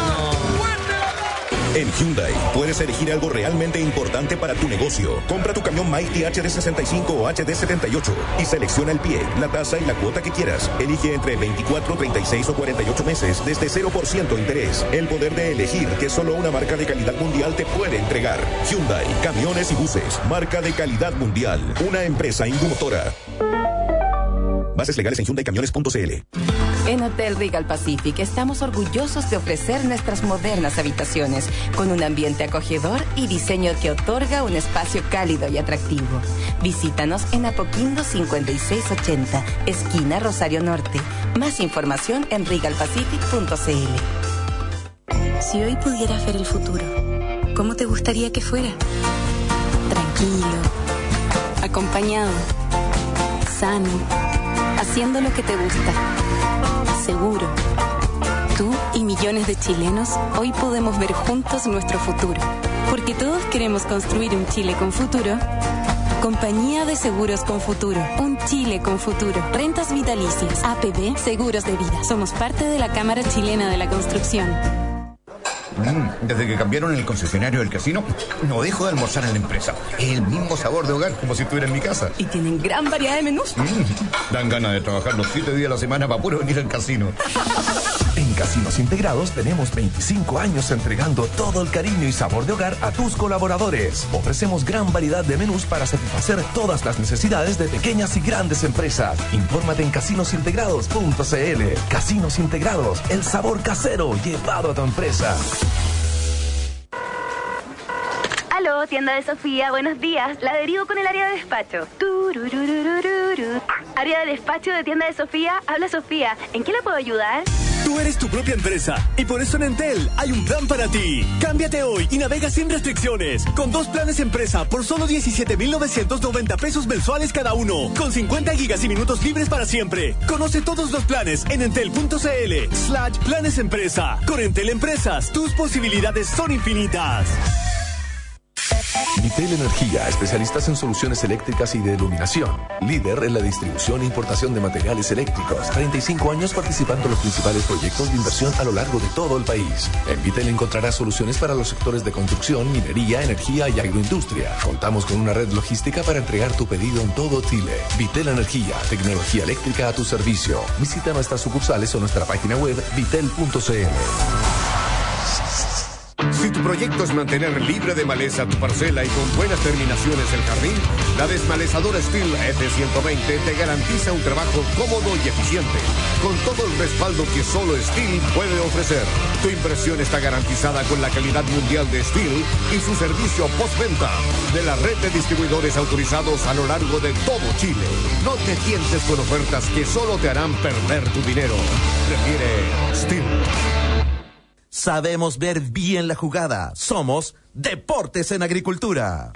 En Hyundai puedes elegir algo realmente importante para tu negocio. Compra tu camión Mighty HD65 o HD78 y selecciona el pie, la tasa y la cuota que quieras. Elige entre 24, 36 o 48 meses desde 0% interés. El poder de elegir que solo una marca de calidad mundial te puede entregar. Hyundai, camiones y buses, marca de calidad mundial. Una empresa Indumotora. Bases legales en HyundaiCamiones.cl. En Hotel Regal Pacific estamos orgullosos de ofrecer nuestras modernas habitaciones con un ambiente acogedor y diseño que otorga un espacio cálido y atractivo. Visítanos en Apoquindo 5680, esquina Rosario Norte. Más información en regalpacific.cl. Si hoy pudieras ver el futuro, ¿cómo te gustaría que fuera? Tranquilo, acompañado, sano, haciendo lo que te gusta. Seguro. Tú y millones de chilenos hoy podemos ver juntos nuestro futuro. Porque todos queremos construir un Chile con futuro. Compañía de Seguros con Futuro. Un Chile con futuro. Rentas vitalicias. APB Seguros de Vida. Somos parte de la Cámara Chilena de la Construcción. Desde que cambiaron el concesionario del casino, no dejo de almorzar en la empresa. Es el mismo sabor de hogar, como si estuviera en mi casa. Y tienen gran variedad de menús. Dan ganas de trabajar los 7 días a la semana para puro venir al casino. En Casinos Integrados tenemos 25 años entregando todo el cariño y sabor de hogar a tus colaboradores. Ofrecemos gran variedad de menús para satisfacer todas las necesidades de pequeñas y grandes empresas. Infórmate en casinosintegrados.cl. Casinos Integrados, el sabor casero llevado a tu empresa. Aló, tienda de Sofía, buenos días. La derivo con el área de despacho. Área de despacho de tienda de Sofía, habla Sofía. ¿En qué la puedo ayudar? Tú eres tu propia empresa y por eso en Entel hay un plan para ti. Cámbiate hoy y navega sin restricciones con 2 planes empresa por solo 17,990 pesos mensuales cada uno, con 50 gigas y minutos libres para siempre. Conoce todos los planes en entel.cl/planes empresa. Con Entel Empresas, tus posibilidades son infinitas. Vitel Energía, especialistas en soluciones eléctricas y de iluminación. Líder en la distribución e importación de materiales eléctricos. 35 años participando en los principales proyectos de inversión a lo largo de todo el país. En Vitel encontrarás soluciones para los sectores de construcción, minería, energía y agroindustria. Contamos con una red logística para entregar tu pedido en todo Chile. Vitel Energía, tecnología eléctrica a tu servicio. Visita nuestras sucursales o nuestra página web vitel.cl. Si tu proyecto es mantener libre de maleza tu parcela y con buenas terminaciones el jardín, la desmalezadora Stihl F120 te garantiza un trabajo cómodo y eficiente, con todo el respaldo que solo Stihl puede ofrecer. Tu inversión está garantizada con la calidad mundial de Stihl y su servicio postventa de la red de distribuidores autorizados a lo largo de todo Chile. No te tientes con ofertas que solo te harán perder tu dinero. Prefiere Stihl. Sabemos ver bien la jugada. Somos Deportes en Agricultura.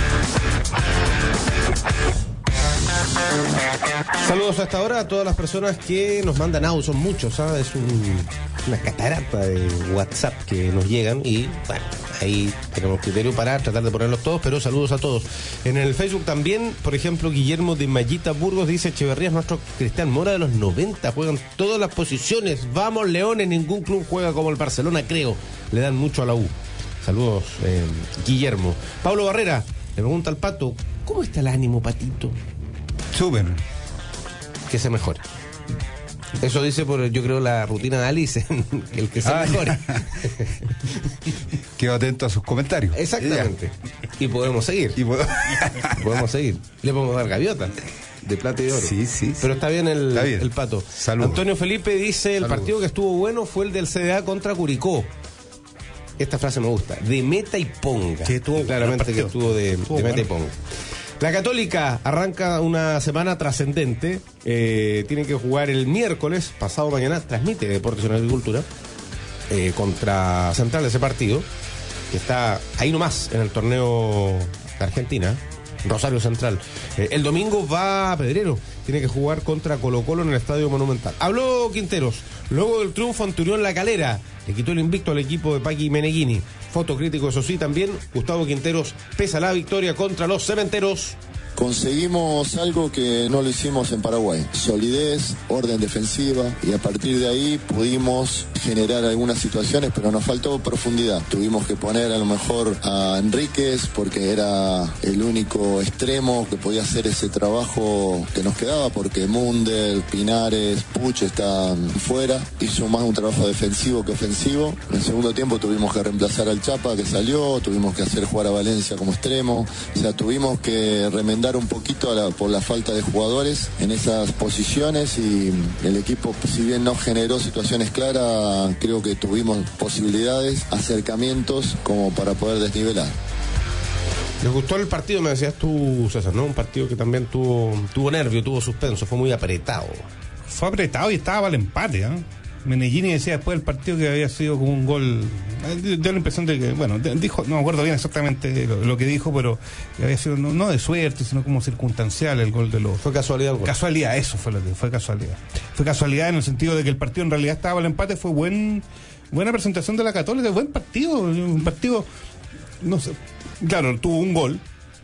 Saludos hasta ahora a todas las personas que nos mandan audios, son muchos, ¿sabes? Es una catarata de WhatsApp que nos llegan y, bueno, ahí tenemos criterio para tratar de ponerlos todos, pero saludos a todos. En el Facebook también, por ejemplo, Guillermo de Mallita Burgos dice: Echeverría es nuestro Cristian Mora de los 90, juegan todas las posiciones, vamos Leones, ningún club juega como el Barcelona, creo, le dan mucho a la U. Saludos, Guillermo. Pablo Barrera le pregunta al Pato: ¿cómo está el ánimo, Patito? Súper. Que se mejore. Eso dice por, yo creo, la rutina de Alice, el que se mejore. Quedo atento a sus comentarios. Exactamente. Y podemos seguir. Podemos seguir. Le podemos dar gaviota de plata y de oro. Sí. Pero está bien el Pato. Saludos. Antonio Felipe dice: el partido que estuvo bueno fue el del CDA contra Curicó. Esta frase me gusta. De meta y ponga. Que estuvo claramente que estuvo de meta y ponga. La Católica arranca una semana trascendente. Tiene que jugar el miércoles, pasado mañana, transmite Deportes en Agricultura, contra Central, ese partido, que está ahí nomás en el torneo de Argentina, Rosario Central. El domingo va a Pedrero, tiene que jugar contra Colo-Colo en el Estadio Monumental. Habló Quinteros, luego del triunfo ante Unión La Calera, le quitó el invicto al equipo de Paqui Meneghini. Fotocrítico, eso sí, también Gustavo Quinteros pesa la victoria contra los Cementeros. Conseguimos algo que no lo hicimos en Paraguay: solidez, orden defensiva, y a partir de ahí pudimos generar algunas situaciones, pero nos faltó profundidad. Tuvimos que poner a lo mejor a Enríquez porque era el único extremo que podía hacer ese trabajo que nos quedaba, porque Mundel, Pinares, Puch están fuera. Hizo más un trabajo defensivo que ofensivo. En el segundo tiempo tuvimos que reemplazar al Chapa, que salió, tuvimos que hacer jugar a Valencia como extremo, o sea, tuvimos que remendar un poquito por la falta de jugadores en esas posiciones, y el equipo, si bien no generó situaciones claras, creo que tuvimos posibilidades, acercamientos como para poder desnivelar. ¿Les gustó el partido? Me decías tú, César, ¿no? Un partido que también tuvo nervio, tuvo suspenso, fue muy apretado. Fue apretado y estaba para el empate, ¿eh? Meneghini decía después del partido que había sido como un gol. Dio la impresión de que, bueno, dijo, no me acuerdo bien exactamente lo que dijo, pero que había sido no de suerte, sino como circunstancial el gol de los. Fue casualidad. Casualidad, eso fue lo que fue casualidad. Fue casualidad en el sentido de que el partido en realidad estaba al empate. Fue buena presentación de la Católica, buen partido, un partido, no sé, claro, tuvo un gol.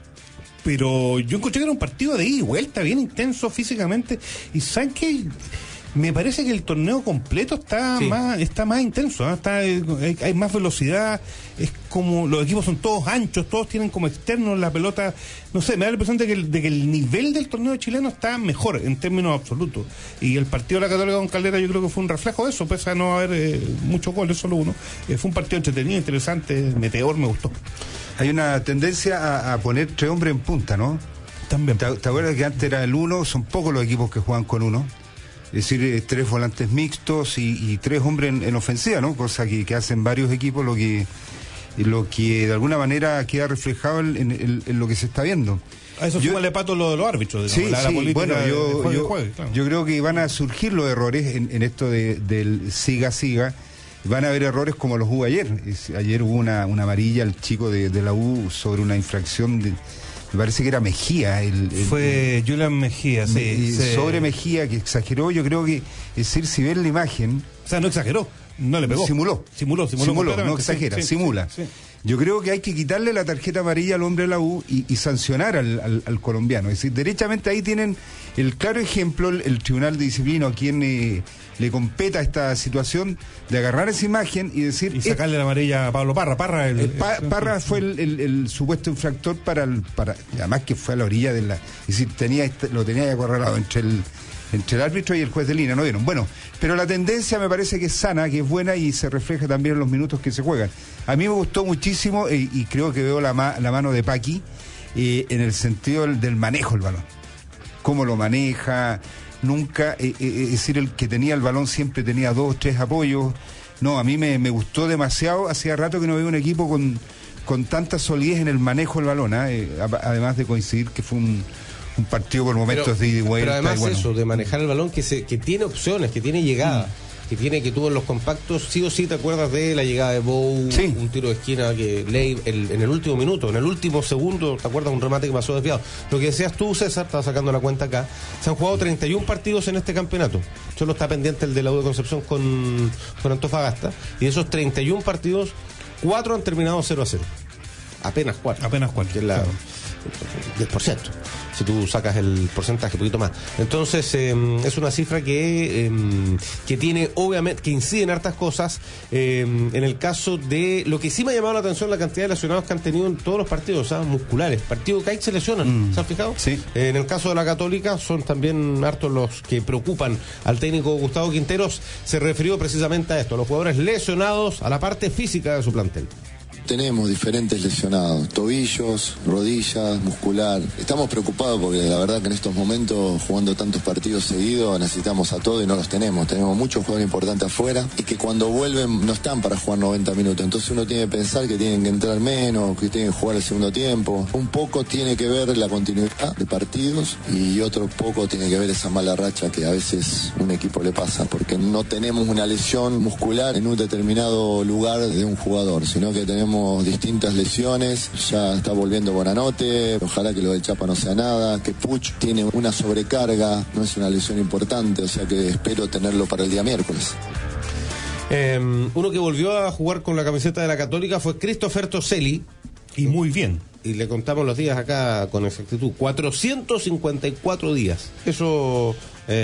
Pero yo encontré que era un partido de ida y vuelta, bien intenso físicamente. Y ¿saben qué? Me parece que el torneo completo está más intenso, ¿eh? Hay más velocidad, es como los equipos son todos anchos, todos tienen como externos la pelota, no sé, me da la impresión de que el nivel del torneo chileno está mejor en términos absolutos, y el partido de la Católica con Calera yo creo que fue un reflejo de eso, pese a no haber muchos goles, solo uno. Fue un partido entretenido, interesante, meteor, me gustó. Hay una tendencia a poner 3 hombres en punta, ¿no? También. ¿Te acuerdas que antes era el 1? Son pocos los equipos que juegan con 1. Es decir, 3 volantes mixtos y 3 hombres en ofensiva, ¿no? Cosa que hacen varios equipos, lo que de alguna manera queda reflejado en lo que se está viendo. A eso súmale, Pato, lo de los árbitros, digamos, sí, la política. bueno, claro. Yo creo que van a surgir los errores en esto del siga. Van a haber errores como los hubo ayer. Ayer hubo una amarilla al chico de la U sobre una infracción me parece que era Mejía. Fue Julián Mejía, sí. Sobre Mejía, que exageró. Yo creo que, es decir, si ven la imagen. O sea, no exageró, no le pegó. Simuló, no exagera, simula. Sí. Yo creo que hay que quitarle la tarjeta amarilla al hombre de la U y sancionar al colombiano. Es decir, derechamente ahí tienen el claro ejemplo, el Tribunal de Disciplina, a quien le competa esta situación de agarrar esa imagen y decir... Y sacarle la amarilla a Pablo Parra. Parra fue el supuesto infractor para además que fue a la orilla de la... Es decir, lo tenía acorralado entre el árbitro y el juez de línea, ¿no vieron? Bueno, pero la tendencia me parece que es sana, que es buena y se refleja también en los minutos que se juegan. A mí me gustó muchísimo y creo que veo la mano de Paqui en el sentido del manejo del balón. Cómo lo maneja, nunca, es decir, el que tenía el balón siempre tenía 2, 3 apoyos. No, a mí me gustó demasiado, hacía rato que no veo un equipo con tanta solidez en el manejo del balón, además de coincidir que fue un partido por momentos de ida y vuelta. Pero además eso, de manejar el balón que tiene opciones, que tiene llegada, que tuvo en los compactos, sí o sí te acuerdas de la llegada de Bou, sí. Un tiro de esquina que Ley en el último minuto, en el último segundo, ¿te acuerdas? Un remate que pasó desviado. Lo que decías tú, César, estaba sacando la cuenta acá, se han jugado 31 partidos en este campeonato. Solo está pendiente el de la U de Concepción con Antofagasta, y de esos 31 partidos, 4 han terminado 0-0. Apenas 4. Que es la 10%. Si tú sacas el porcentaje, un poquito más. Entonces, es una cifra que tiene, obviamente, que incide en hartas cosas. En el caso de, lo que sí me ha llamado la atención, la cantidad de lesionados que han tenido en todos los partidos, musculares. Partido que hay se lesionan, ¿se han fijado? Sí. En el caso de la Católica, son también hartos los que preocupan al técnico Gustavo Quinteros. Se refirió precisamente a esto, a los jugadores lesionados, a la parte física de su plantel. Tenemos diferentes lesionados, tobillos, rodillas, muscular. Estamos preocupados porque la verdad que en estos momentos, jugando tantos partidos seguidos, necesitamos a todos y no los tenemos. Tenemos muchos jugadores importantes afuera y que cuando vuelven no están para jugar 90 minutos. Entonces uno tiene que pensar que tienen que entrar menos, que tienen que jugar el segundo tiempo. Un poco tiene que ver la continuidad de partidos y otro poco tiene que ver esa mala racha que a veces un equipo le pasa, porque no tenemos una lesión muscular en un determinado lugar de un jugador, sino que tenemos distintas lesiones. Ya está volviendo Bonanote, ojalá que lo del Chapa no sea nada, que Puch tiene una sobrecarga, no es una lesión importante, o sea que espero tenerlo para el día miércoles. Uno que volvió a jugar con la camiseta de la Católica fue Christopher Toselli, y muy bien. Y le contamos los días acá con exactitud, 454 días. Eso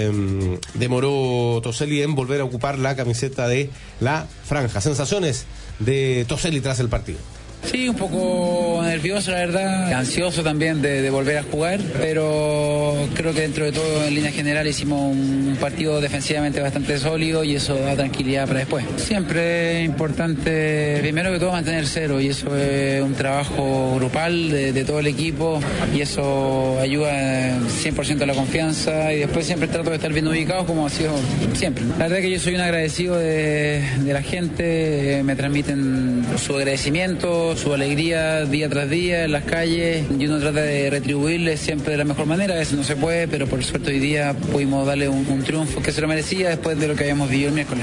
demoró Toselli en volver a ocupar la camiseta de la franja. Sensaciones de Toselli tras el partido. Sí, un poco nervioso, la verdad, ansioso también de volver a jugar, pero creo que dentro de todo, en línea general, hicimos un partido defensivamente bastante sólido y eso da tranquilidad para después. Siempre es importante, primero que todo, mantener cero, y eso es un trabajo grupal de todo el equipo, y eso ayuda 100% a la confianza, y después siempre trato de estar bien ubicado como ha sido siempre. La verdad que yo soy un agradecido de la gente, me transmiten su agradecimiento, su alegría día tras día en las calles, y uno trata de retribuirles siempre de la mejor manera. A veces no se puede, pero por suerte hoy día pudimos darle un triunfo que se lo merecía después de lo que habíamos vivido el miércoles.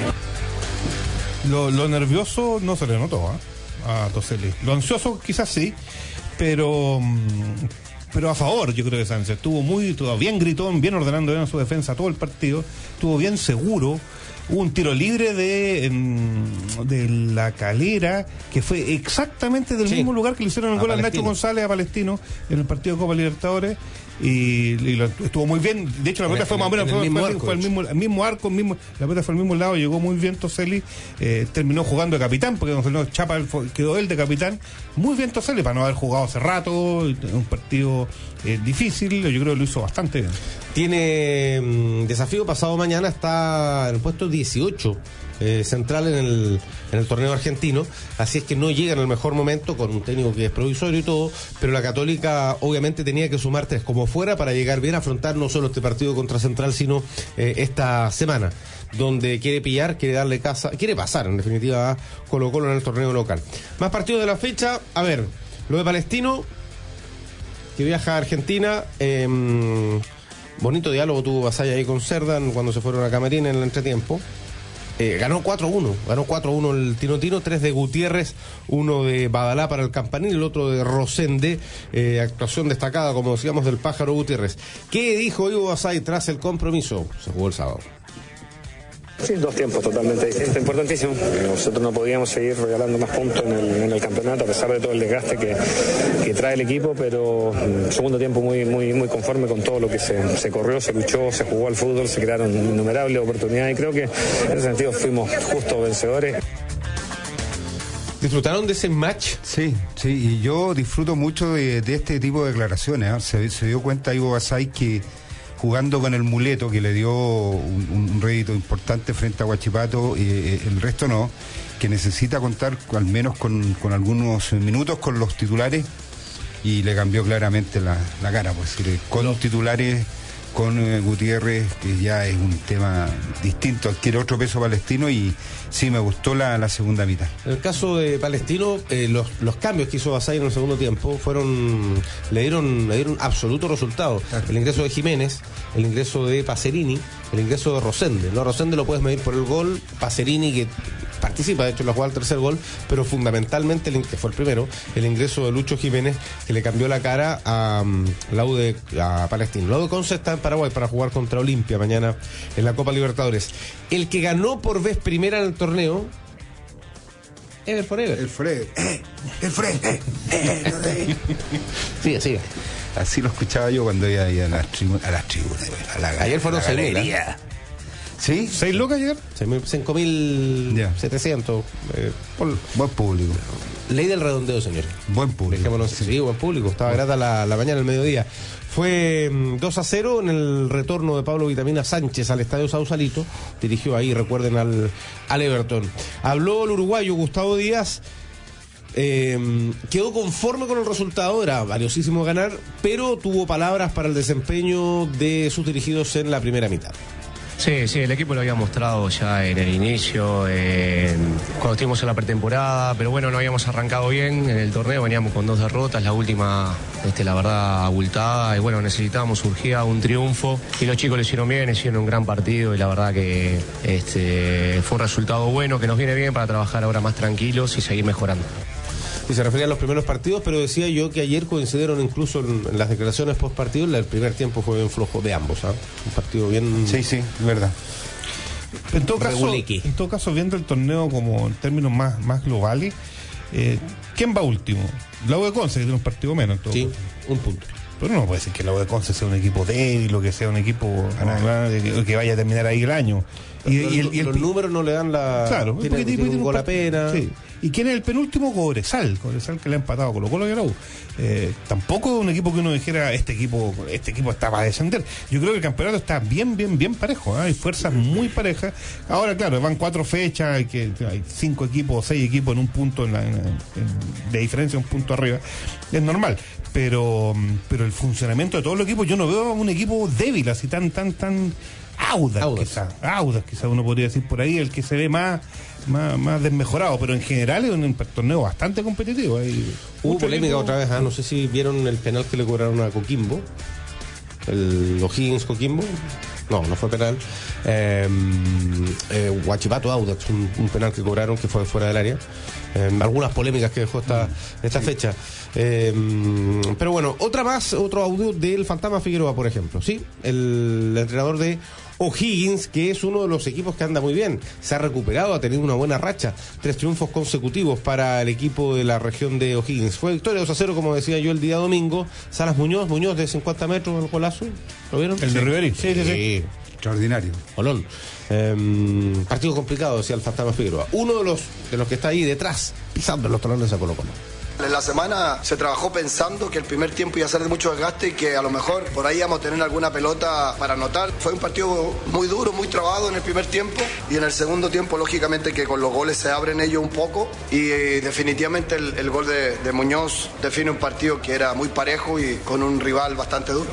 Lo nervioso no se le notó a Toselli. Lo ansioso quizás sí, pero a favor. Yo creo que Sánchez estuvo bien gritón, bien ordenando bien su defensa todo el partido, estuvo bien seguro. Hubo un tiro libre de la Calera, que fue exactamente del mismo lugar que le hicieron el gol a Nacho González a Palestino en el partido de Copa Libertadores, y estuvo muy bien. De hecho, la pelota fue más o menos fue el mismo arco, la pelota fue al mismo lado, llegó muy bien Toselli, terminó jugando de capitán, porque cuando Chapa quedó él de capitán. Muy bien Toselli, para no haber jugado hace rato, un partido difícil, yo creo que lo hizo bastante bien. Tiene desafío pasado mañana, está en el puesto 18 central en el torneo argentino, así es que no llega en el mejor momento, con un técnico que es provisorio y todo, pero la Católica obviamente tenía que sumar 3 como fuera para llegar bien a afrontar no solo este partido contra Central, sino esta semana, donde quiere darle casa, quiere pasar en definitiva a Colo-Colo en el torneo local. Más partidos de la fecha, a ver, lo de Palestino, que viaja a Argentina. Bonito diálogo tuvo Basaya ahí con Cerdan cuando se fueron a Camerina en el entretiempo. Ganó 4-1 el Tino, 3 de Gutiérrez, 1 de Badalá para el Campanil, el otro de Rosende, actuación destacada, como decíamos, del Pájaro Gutiérrez. ¿Qué dijo Ivo Basay tras el compromiso? Se jugó el sábado. Sí, dos tiempos totalmente distintos, importantísimo. Nosotros no podíamos seguir regalando más puntos en el campeonato, a pesar de todo el desgaste que trae el equipo, pero segundo tiempo muy conforme con todo lo que se corrió, se luchó, se jugó al fútbol, se crearon innumerables oportunidades y creo que en ese sentido fuimos justos vencedores. ¿Disfrutaron de ese match? Sí, y yo disfruto mucho de este tipo de declaraciones. Se dio cuenta Ivo Basay que jugando con el muleto, que le dio un rédito importante frente a Huachipato, el resto no, que necesita contar al menos con algunos minutos con los titulares, y le cambió claramente la cara, pues, con los titulares, con Gutiérrez, que ya es un tema distinto, adquiere otro peso Palestino, y sí, me gustó la segunda mitad. En el caso de Palestino, los cambios que hizo Basay en el segundo tiempo le dieron absoluto resultado. El ingreso de Jiménez, el ingreso de Pacerini, el ingreso de Rosende. No, Rosende lo puedes medir por el gol, Pacerini, que participa, de hecho, en la jugada del tercer gol, pero fundamentalmente, que fue el primero, el ingreso de Lucho Jiménez, que le cambió la cara a Palestino. Laude Conce está en Paraguay para jugar contra Olimpia mañana en la Copa Libertadores. El que ganó por vez primera en el torneo, Ever Forever. El Fred. Sigue. Así lo escuchaba yo cuando iba a las tribunas. Ayer fueron 6.000. ¿Sí? ¿6 lucas ayer? 5.700. Buen público. Ley del redondeo, señor. Buen público. Sí, buen público. Estaba grata la mañana, el mediodía. Fue 2-0 en el retorno de Pablo Vitamina Sánchez al Estadio Sausalito. Dirigió ahí, recuerden, al Everton. Habló el uruguayo Gustavo Díaz. Quedó conforme con el resultado, era valiosísimo ganar, pero tuvo palabras para el desempeño de sus dirigidos en la primera mitad. Sí, el equipo lo había mostrado ya en el inicio, cuando estuvimos en la pretemporada, pero bueno, no habíamos arrancado bien en el torneo, veníamos con 2 derrotas, la última, la verdad, abultada, y bueno, necesitábamos, surgía un triunfo, y los chicos lo hicieron bien, hicieron un gran partido, y la verdad que fue un resultado bueno, que nos viene bien para trabajar ahora más tranquilos y seguir mejorando. Y se refería a los primeros partidos, pero decía yo que ayer coincidieron incluso en las declaraciones post partido. El primer tiempo fue bien flojo de ambos, ¿eh? Un partido bien... Sí, verdad. En todo caso, viendo el torneo como en términos más globales, ¿quién va último? La U de Conce, que tiene un partido menos. Sí, un punto. Pero no puede decir que la U de Conce sea un equipo débil o que sea un equipo que vaya a terminar ahí el año. Los números no le dan la... Claro, tiene un gol apenas. Sí. ¿Y quién es el penúltimo? Cobresal que le ha empatado con Colo-Colo y la U. Tampoco un equipo que uno dijera este equipo está para descender. Yo creo que el campeonato está bien parejo, hay fuerzas muy parejas. Ahora, claro, van 4 fechas, hay 5 equipos o 6 equipos en un punto de diferencia, un punto arriba. Es normal. Pero el funcionamiento de todos los equipos, yo no veo un equipo débil, así tan audaz quizá uno podría decir por ahí, el que se ve más desmejorado, pero en general es un torneo bastante competitivo. Hubo polémica otra vez, no sé si vieron el penal que le cobraron a Coquimbo, el O'Higgins Coquimbo. No fue penal. Huachipato Audax, un penal que cobraron que fue fuera del área. Algunas polémicas que dejó esta fecha. Pero bueno, otro audio del Fantasma Figueroa, por ejemplo, ¿sí? El entrenador de O'Higgins, que es uno de los equipos que anda muy bien, se ha recuperado, ha tenido una buena racha, 3 triunfos consecutivos para el equipo de la región de O'Higgins. Fue victoria 2-0, como decía yo, el día domingo. Salas Muñoz de 50 metros, el golazo, ¿lo vieron? ¿El de Riveri? Sí. Extraordinario. Olón. Partido complicado, decía el Fantasma Figueroa. Uno de los que está ahí detrás, pisando los talones a Colo-Colo. En la semana se trabajó pensando que el primer tiempo iba a ser de mucho desgaste y que a lo mejor por ahí íbamos a tener alguna pelota para anotar. Fue un partido muy duro, muy trabado en el primer tiempo, y en el segundo tiempo lógicamente que con los goles se abren ellos un poco, y definitivamente el gol de Muñoz define un partido que era muy parejo y con un rival bastante duro.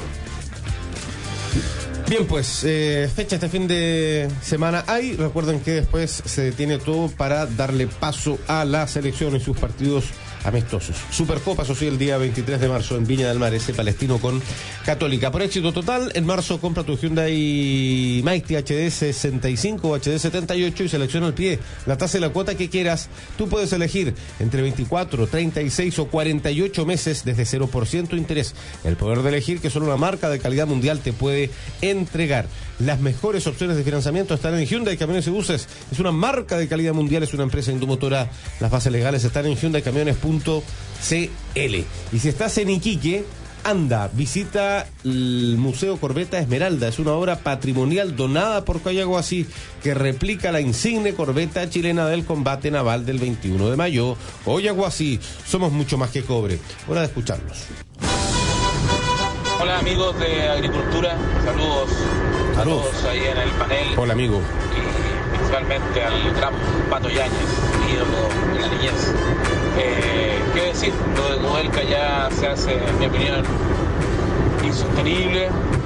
Bien, pues fecha este fin de semana hay. Recuerden que después se detiene todo para darle paso a la selección y sus partidos amistosos. Supercopa, eso sí, el día 23 de marzo en Viña del Mar, ese Palestino con Católica. Por éxito total, en marzo compra tu Hyundai Mighty HD 65 o HD 78 y selecciona al pie la tasa y la cuota que quieras. Tú puedes elegir entre 24, 36 o 48 meses desde 0% interés. El poder de elegir, que solo una marca de calidad mundial te puede entregar. Las mejores opciones de financiamiento están en Hyundai Camiones y Buses. Es una marca de calidad mundial, es una empresa indumotora. Las bases legales están en HyundaiCamiones.cl. Y si estás en Iquique, anda, visita el Museo Corbeta Esmeralda. Es una obra patrimonial donada por Coyahuasi que replica la insigne corbeta chilena del combate naval del 21 de mayo. Coyahuasi, somos mucho más que cobre. Hora de escucharlos. Hola amigos de Agricultura, saludos a todos ahí en el panel. Hola amigo. Y principalmente al gran Pato Yáñez, ídolo de la niñez. ¿Qué decir? Lo de Kudelka ya se hace, en mi opinión, insostenible.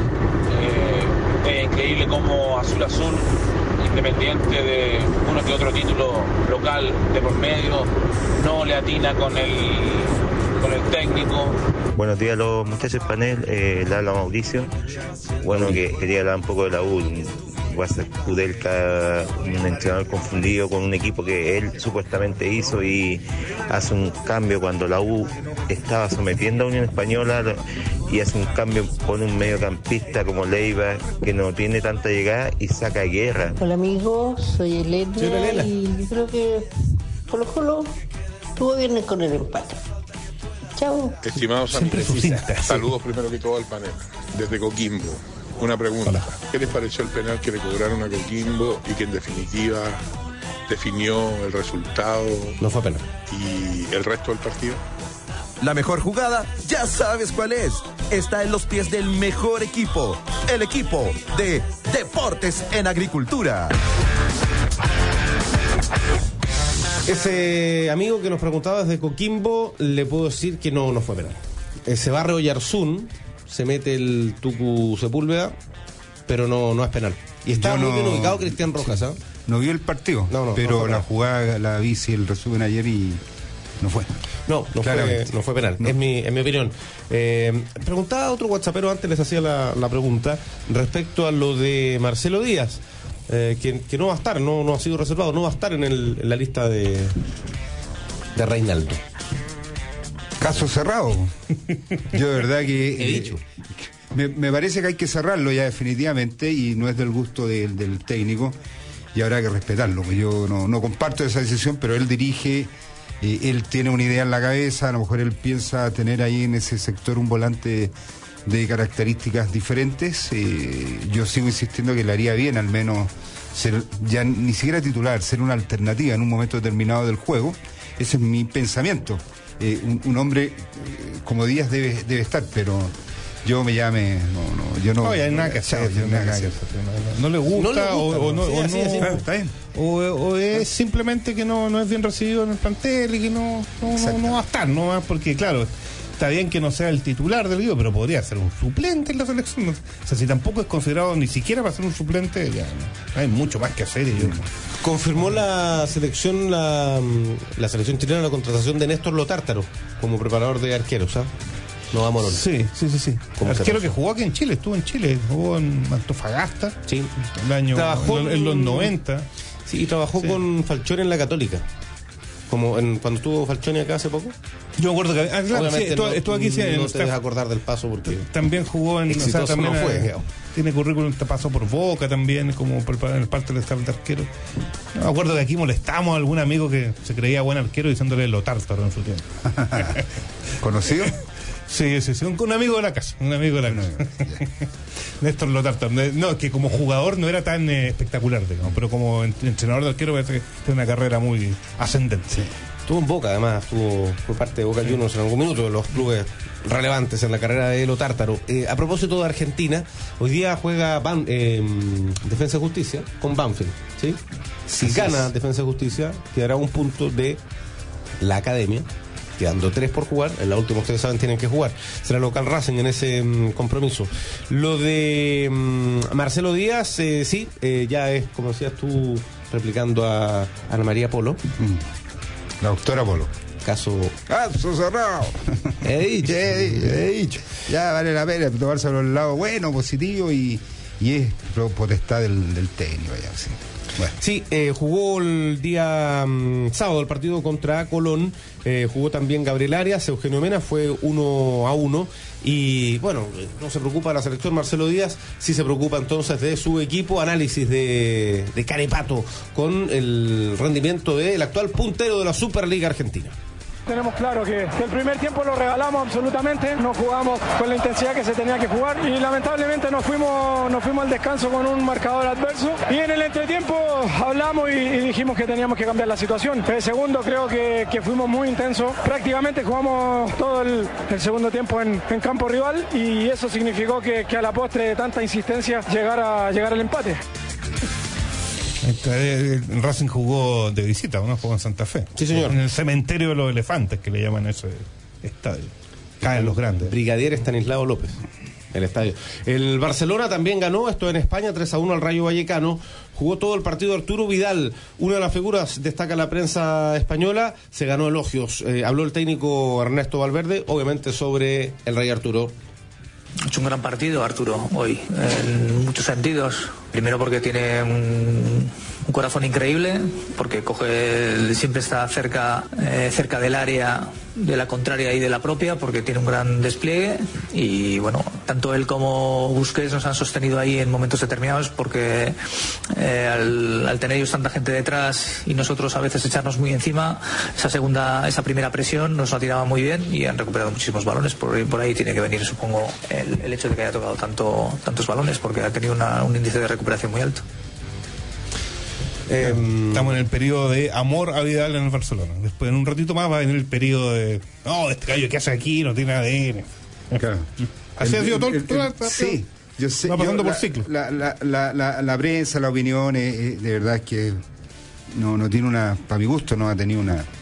Es increíble cómo Azul Azul, independiente de uno que otro título local de por medio, no le atina con el técnico. Buenos días a los muchachos del panel, le habla Mauricio. Bueno, que quería hablar un poco de la U. Kudelka, un entrenador confundido con un equipo que él supuestamente hizo y hace un cambio cuando la U estaba sometiendo a Unión Española y hace un cambio con un mediocampista como Leiva que no tiene tanta llegada y saca Guerra. Hola amigos, soy Elena y yo creo que Colo-Colo estuvo bien con el empate. Chao. Estimados amigos, saludos primero que todo al panel, desde Coquimbo. Una pregunta. Hola. ¿Qué les pareció el penal que le cobraron a Coquimbo y que en definitiva definió el resultado? No fue penal. ¿Y el resto del partido? La mejor jugada, ya sabes cuál es. Está en los pies del mejor equipo. El equipo de Deportes en Agricultura. Ese amigo que nos preguntaba desde Coquimbo, le puedo decir que no fue penal. Ese barrio Yarzún se mete el Tucu Sepúlveda, pero no es penal. Y está muy bien ubicado Cristian Rojas, ¿ah? No vio el partido, pero la jugada la vi, sí, el resumen ayer y no fue. No fue penal, no. Es mi opinión. Preguntaba a otro WhatsAppero antes, les hacía la pregunta respecto a lo de Marcelo Díaz, que no va a estar, no ha sido reservado, no va a estar en la lista de Reinaldo. Caso cerrado. Yo de verdad que he dicho. Me parece que hay que cerrarlo ya definitivamente y no es del gusto del técnico y habrá que respetarlo. Yo no comparto esa decisión, pero él dirige, él tiene una idea en la cabeza, a lo mejor él piensa tener ahí en ese sector un volante de características diferentes. Yo sigo insistiendo que le haría bien al menos ser, ya ni siquiera titular, ser una alternativa en un momento determinado del juego. Ese es mi pensamiento. Un hombre como Díaz debe estar, pero yo me llame, no hay nada que hacer, no le gusta, así. Está bien. O es simplemente que no es bien recibido en el plantel y que no va a estar, no va, porque claro, está bien que no sea el titular del equipo, pero podría ser un suplente en la selección. O sea, si tampoco es considerado ni siquiera para ser un suplente, ya hay mucho más que hacer. Confirmó la selección chilena la contratación de Néstor Lotártaro como preparador de arqueros, ¿sabes? No va a Morón. Sí. Arquero que jugó aquí en Chile, estuvo en Chile, jugó en Antofagasta. Sí. Trabajó en los 90. Sí, y trabajó con Falcioni en la Católica. Como cuando estuvo Falcioni acá hace poco. Yo me acuerdo que estuvo aquí. No te dejes acordar del paso porque también jugó en. Exitoso también no fue. Tiene currículum, pasó por Boca también, como en el parte del staff de arquero. Yo me acuerdo que aquí molestamos a algún amigo que se creía buen arquero diciéndole Lotártaro en su tiempo. ¿Conocido? Sí, un amigo de la casa. Néstor Lotártaro. No, que como jugador no era tan espectacular, digamos, pero como entrenador de arquero parece que tiene una carrera muy ascendente. Sí. Estuvo en Boca, además, fue parte de Boca Juniors en algún minuto de los clubes relevantes en la carrera de Lotártaro. A propósito de Argentina, hoy día juega Defensa y Justicia con Banfield, ¿sí? Si gana Defensa y Justicia, quedará un punto de la Academia, quedando 3 por jugar. En la última, ustedes saben, tienen que jugar. Será local Racing en ese compromiso. Lo de Marcelo Díaz, sí, ya es, como decías tú, replicando a Ana María Polo. La doctora Polo. Caso cerrado. He dicho. Ya vale la pena tomarse a los lados bueno, positivo y es potestad del técnico. Ya, sí. Bueno. Sí, jugó el día sábado el partido contra Colón, jugó también Gabriel Arias, Eugenio Mena, fue 1-1. Y bueno, no se preocupa de la selección Marcelo Díaz, sí se preocupa entonces de su equipo. Análisis de Carepato con el rendimiento del actual puntero de la Superliga Argentina. Tenemos claro que el primer tiempo lo regalamos absolutamente, no jugamos con la intensidad que se tenía que jugar y lamentablemente nos fuimos al descanso con un marcador adverso y en el entretiempo hablamos y dijimos que teníamos que cambiar la situación. El segundo creo que fuimos muy intensos, prácticamente jugamos todo el segundo tiempo en campo rival y eso significó que a la postre de tanta insistencia llegara el empate. El Racing jugó de visita, ¿no? Jugó en Santa Fe. Sí, señor. En el cementerio de los elefantes, que le llaman ese estadio. Caen los grandes. Brigadier Estanislao López, el estadio. El Barcelona también ganó, esto en España, 3-1 al Rayo Vallecano. Jugó todo el partido Arturo Vidal, una de las figuras, destaca la prensa española, se ganó elogios. Habló el técnico Ernesto Valverde, obviamente sobre el Rey Arturo. Ha hecho un gran partido Arturo hoy, en muchos sentidos. Primero porque tiene un corazón increíble, porque siempre está cerca del área de la contraria y de la propia, porque tiene un gran despliegue y bueno, tanto él como Busquets nos han sostenido ahí en momentos determinados, porque al tener ellos tanta gente detrás y nosotros a veces echarnos muy encima, esa primera presión nos la tiraba muy bien y han recuperado muchísimos balones. Por ahí tiene que venir, supongo, el hecho de que haya tocado tantos balones, porque ha tenido un índice de recuperación muy alto. Estamos en el periodo de amor a Vidal en el Barcelona. Después, en un ratito más, va a venir el periodo de este gallo que hace aquí no tiene ADN. Claro. Así ha sido todo. Sí, yo sé. Va pasando por ciclo. La prensa, la opinión, de verdad que no tiene para mi gusto, no ha tenido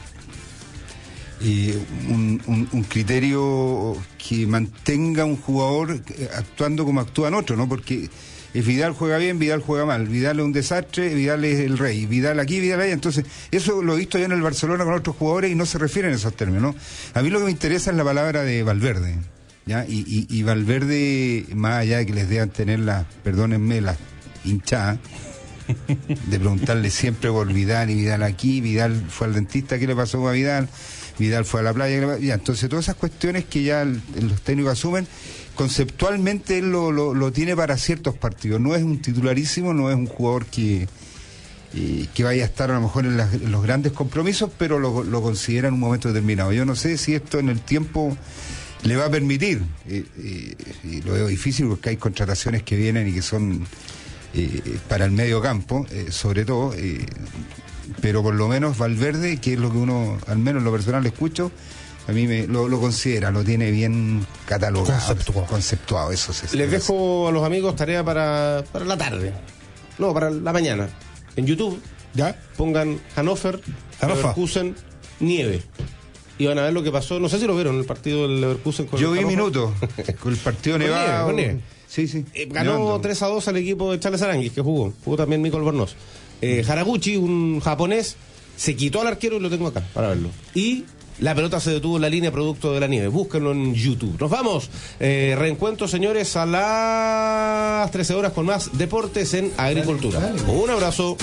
un criterio que mantenga un jugador actuando como actúan otros, ¿no? Porque Vidal juega bien, Vidal juega mal, Vidal es un desastre, Vidal es el rey, Vidal aquí, Vidal allá. Entonces, eso lo he visto ya en el Barcelona con otros jugadores y no se refieren a esos términos, ¿no? A mí lo que me interesa es la palabra de Valverde, ¿ya? Y Valverde, más allá de que les deban tener perdónenme, la hinchada, de preguntarle siempre por Vidal y Vidal aquí, Vidal fue al dentista, ¿qué le pasó a Vidal? Vidal fue a la playa, ya. Entonces, todas esas cuestiones que ya los técnicos asumen, conceptualmente él lo tiene para ciertos partidos. No es un titularísimo, no es un jugador que vaya a estar a lo mejor en los grandes compromisos, pero lo considera en un momento determinado. Yo no sé si esto en el tiempo le va a permitir, y lo veo difícil porque hay contrataciones que vienen y que son para el medio campo, sobre todo, pero por lo menos Valverde, que es lo que uno, al menos en lo personal, le escucho, a mí lo considera, lo tiene bien catalogado, conceptuado, eso sí. Les dejo a los amigos tarea para la tarde, no, para la mañana. En YouTube, ¿ya? Pongan Hannover, Leverkusen, nieve. Y van a ver lo que pasó, no sé si lo vieron, el partido del Leverkusen con yo vi minutos, con el partido nevado. Con nieve. Sí. Ganó 3-2 al equipo de Charles Aranguis, que jugó también Mikol Bornos. Haraguchi, un japonés, se quitó al arquero y lo tengo acá para verlo. Y la pelota se detuvo en la línea producto de la nieve. Búsquenlo en YouTube. Nos vamos. Reencuentro, señores, a las 13 horas con más deportes en agricultura. Dale. Un abrazo.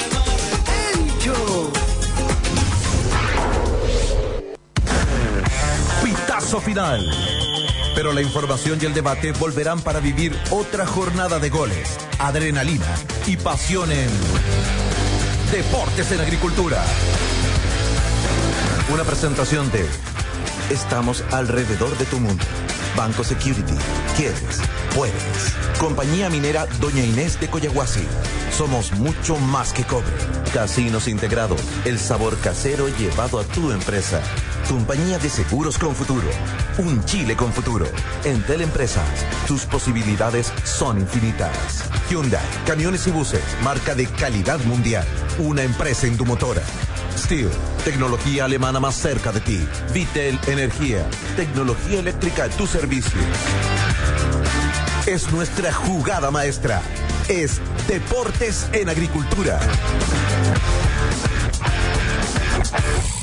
Pitazo final. Pero la información y el debate volverán para vivir otra jornada de goles, adrenalina y pasión en Deportes en Agricultura. Una presentación de Estamos alrededor de tu mundo. Banco Security. ¿Quieres? Puedes. Compañía minera Doña Inés de Coyahuasi. Somos mucho más que cobre. Casinos Integrado. El sabor casero llevado a tu empresa. Compañía de Seguros con Futuro. Un Chile con futuro. Entel Empresas. Tus posibilidades son infinitas. Hyundai. Camiones y buses. Marca de calidad mundial. Una empresa indumotora. Steel, tecnología alemana más cerca de ti. Vitel Energía, tecnología eléctrica a tu servicio. Es nuestra jugada maestra. Es Deportes en Agricultura.